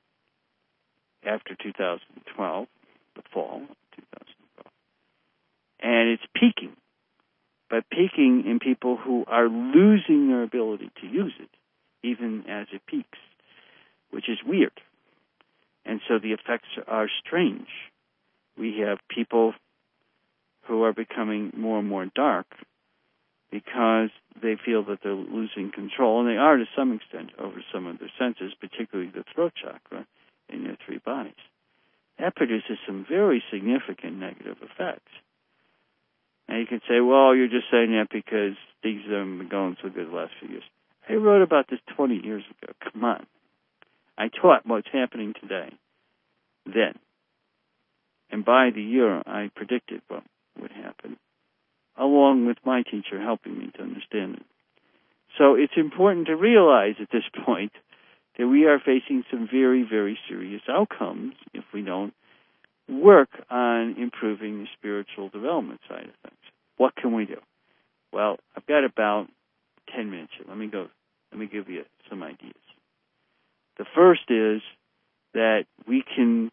after two thousand twelve, the fall of two thousand twelve. And it's peaking, but peaking in people who are losing their ability to use it, even as it peaks, which is weird. And so the effects are strange. We have people who are becoming more and more dark because they feel that they're losing control, and they are to some extent over some of their senses, particularly the throat chakra in their three bodies. That produces some very significant negative effects. And you can say, well, you're just saying that because things haven't been going so good the last few years. I wrote about this twenty years ago. Come on. I taught what's happening today then. And by the year, I predicted what would happen, along with my teacher helping me to understand it. So it's important to realize at this point that we are facing some very, very serious outcomes if we don't work on improving the spiritual development side of things. What can we do? Well, I've got about ten minutes here. Let me go. Let me give you some ideas. The first is that we can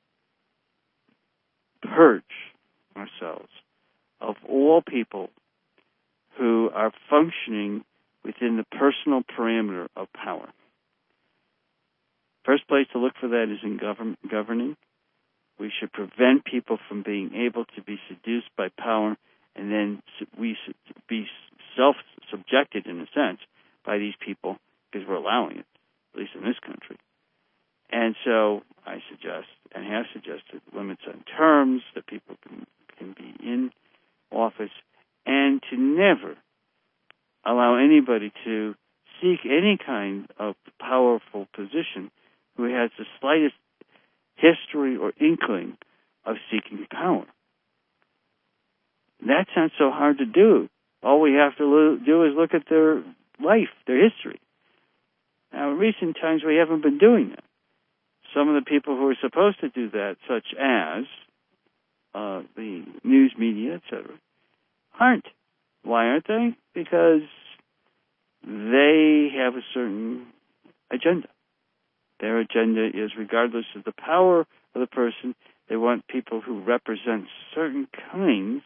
purge ourselves of all people who are functioning within the personal parameter of power. First place to look for that is in govern- governing. We should prevent people from being able to be seduced by power and then we be self-subjected, in a sense, by these people because we're allowing it, at least in this country. And so I suggest, and have suggested, limits on terms that people can, can be in office, and to never allow anybody to seek any kind of powerful position who has the slightest history or inkling of seeking power. That's not so hard to do. All we have to lo- do is look at their life, their history. Now, in recent times, we haven't been doing that. Some of the people who are supposed to do that, such as uh, the news media, et cetera, aren't. Why aren't they? Because they have a certain agenda. Their agenda is, regardless of the power of the person, they want people who represent certain kinds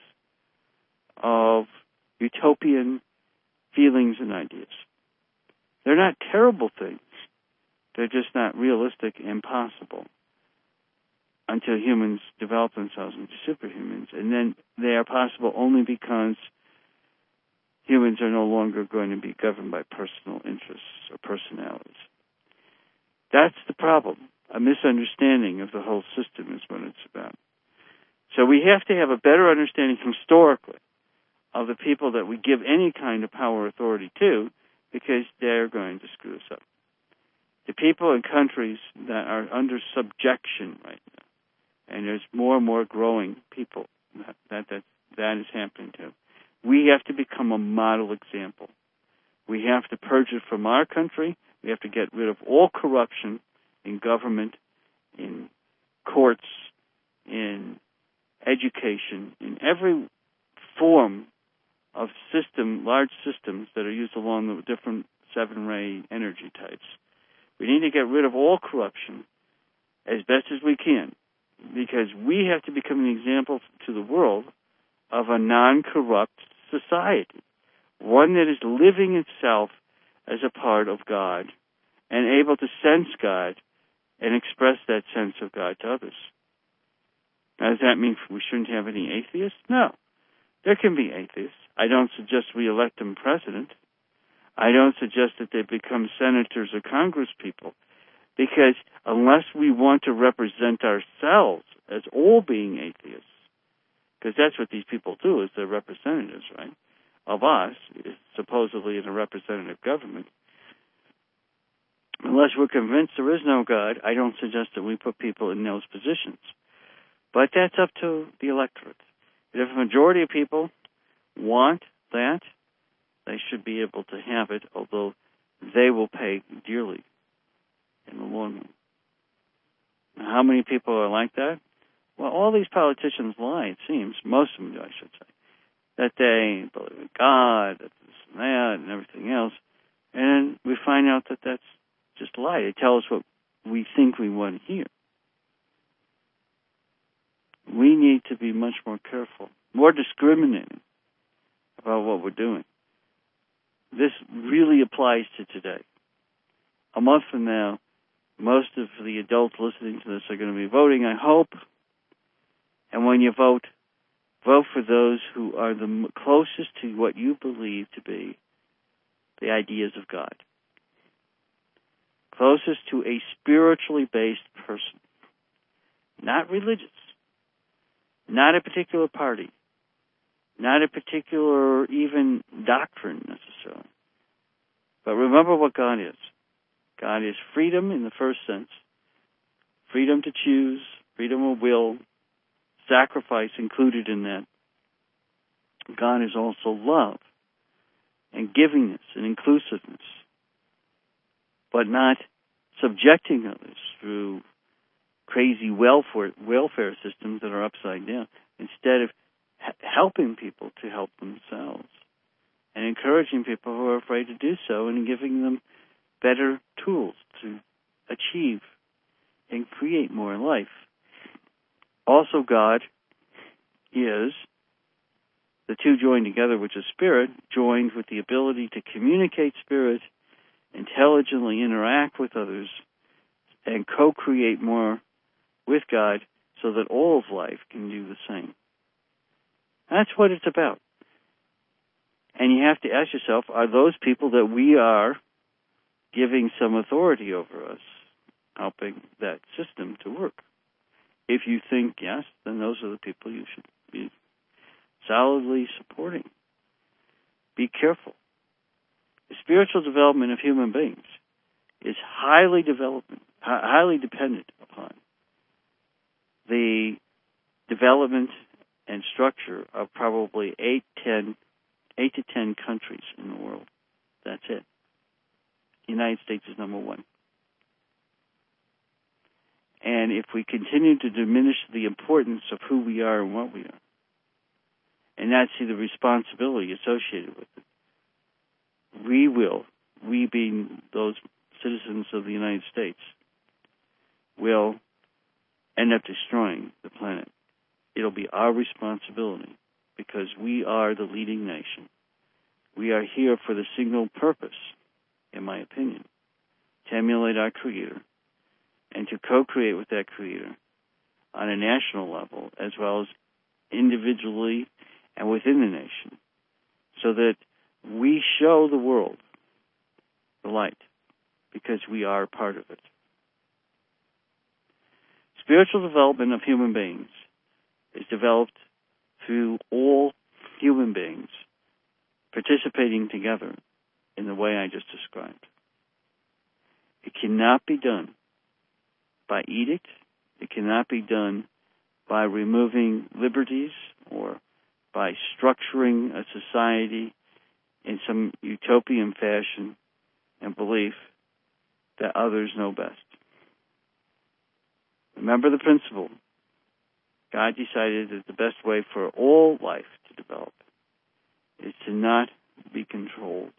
of utopian feelings and ideas. They're not terrible things. They're just not realistic and possible until humans develop themselves into superhumans. And then they are possible only because humans are no longer going to be governed by personal interests or personalities. That's the problem. A misunderstanding of the whole system is what it's about. So we have to have a better understanding historically of the people that we give any kind of power or authority to, because they're going to screw us up. The people in countries that are under subjection right now, and there's more and more growing people that that that, that is happening to, we have to become a model example. We have to purge it from our country. We have to get rid of all corruption in government, in courts, in education, in every form of system, large systems that are used along the different seven-ray energy types. We need to get rid of all corruption as best as we can, because we have to become an example to the world of a non-corrupt society, one that is living itself as a part of God and able to sense God and express that sense of God to others. Now, does that mean we shouldn't have any atheists? No. There can be atheists. I don't suggest we elect them president. I don't suggest that they become senators or congresspeople, because unless we want to represent ourselves as all being atheists, because that's what these people do, is they're representatives, right, of us, supposedly in a representative government. Unless we're convinced there is no God, I don't suggest that we put people in those positions. But that's up to the electorate. If a majority of people want that, they should be able to have it, although they will pay dearly in the long run. Now, how many people are like that? Well, all these politicians lie, it seems. Most of them do, I should say. That they believe in God, that this and that, and everything else. And we find out that that's just a lie. They tell us what we think we want to hear. We need to be much more careful, more discriminating about what we're doing. This really applies to today. a month from now, most of the adults listening to this are going to be voting, I hope. And when you vote, vote for those who are the closest to what you believe to be the ideas of God. Closest to a spiritually based person. Not religious. Not a particular party. Not a particular even doctrine necessarily. But remember what God is. God is freedom in the first sense. Freedom to choose, freedom of will, sacrifice included in that. God is also love and givingness and inclusiveness, but not subjecting others through crazy welfare, welfare systems that are upside down. Instead of h- helping people to help themselves and encouraging people who are afraid to do so and giving them better tools to achieve and create more in life. Also, God is the two joined together, which is spirit, joined with the ability to communicate spirit, intelligently interact with others, and co-create more with God so that all of life can do the same. That's what it's about. And you have to ask yourself, are those people that we are giving some authority over us, helping that system to work? If you think yes, then those are the people you should be solidly supporting. Be careful. The spiritual development of human beings is highly development, highly dependent upon the development and structure of probably eight, ten, eight to ten countries in the world. That's it. The United States is number one. And if we continue to diminish the importance of who we are and what we are, and not see the responsibility associated with it, we will, we being those citizens of the United States, will end up destroying the planet. It'll be our responsibility because we are the leading nation. We are here for the single purpose, in my opinion, to emulate our Creator and to co-create with that Creator on a national level as well as individually and within the nation so that we show the world the light because we are part of it. Spiritual development of human beings is developed through all human beings participating together in the way I just described. It cannot be done by edict. It cannot be done by removing liberties or by structuring a society in some utopian fashion and belief that others know best. Remember the principle. God decided that the best way for all life to develop is to not be controlled.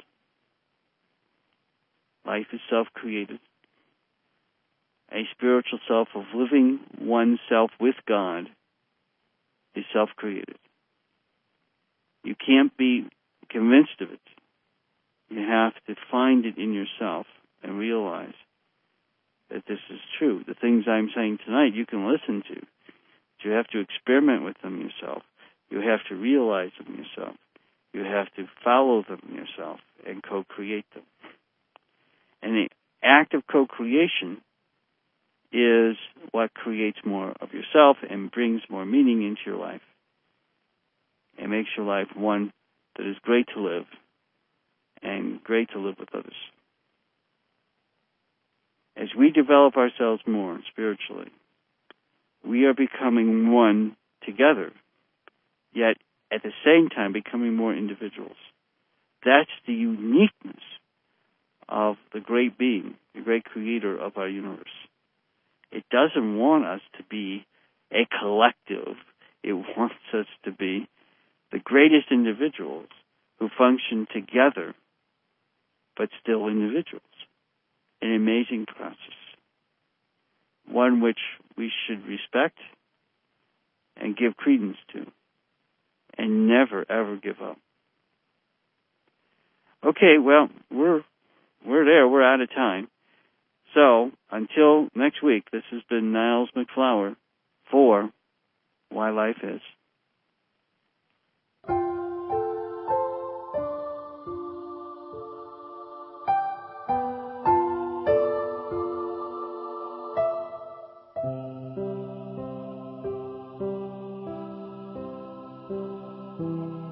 Life is self-created. A spiritual self of living oneself with God is self-created. You can't be convinced of it. You have to find it in yourself and realize that this is true. The things I'm saying tonight you can listen to. But you have to experiment with them yourself. You have to realize them yourself. You have to follow them yourself and co-create them. And the act of co-creation is what creates more of yourself and brings more meaning into your life and makes your life one that is great to live and great to live with others. As we develop ourselves more spiritually, we are becoming one together, yet at the same time becoming more individuals. That's the uniqueness of the great being, the great creator of our universe. It doesn't want us to be a collective. It wants us to be the greatest individuals who function together, but still individuals. An amazing process, one which we should respect and give credence to, and never, ever give up. Okay, well, we're we're there. We're out of time. So, until next week, this has been Niles McFlower for Why Life Is. Thank you.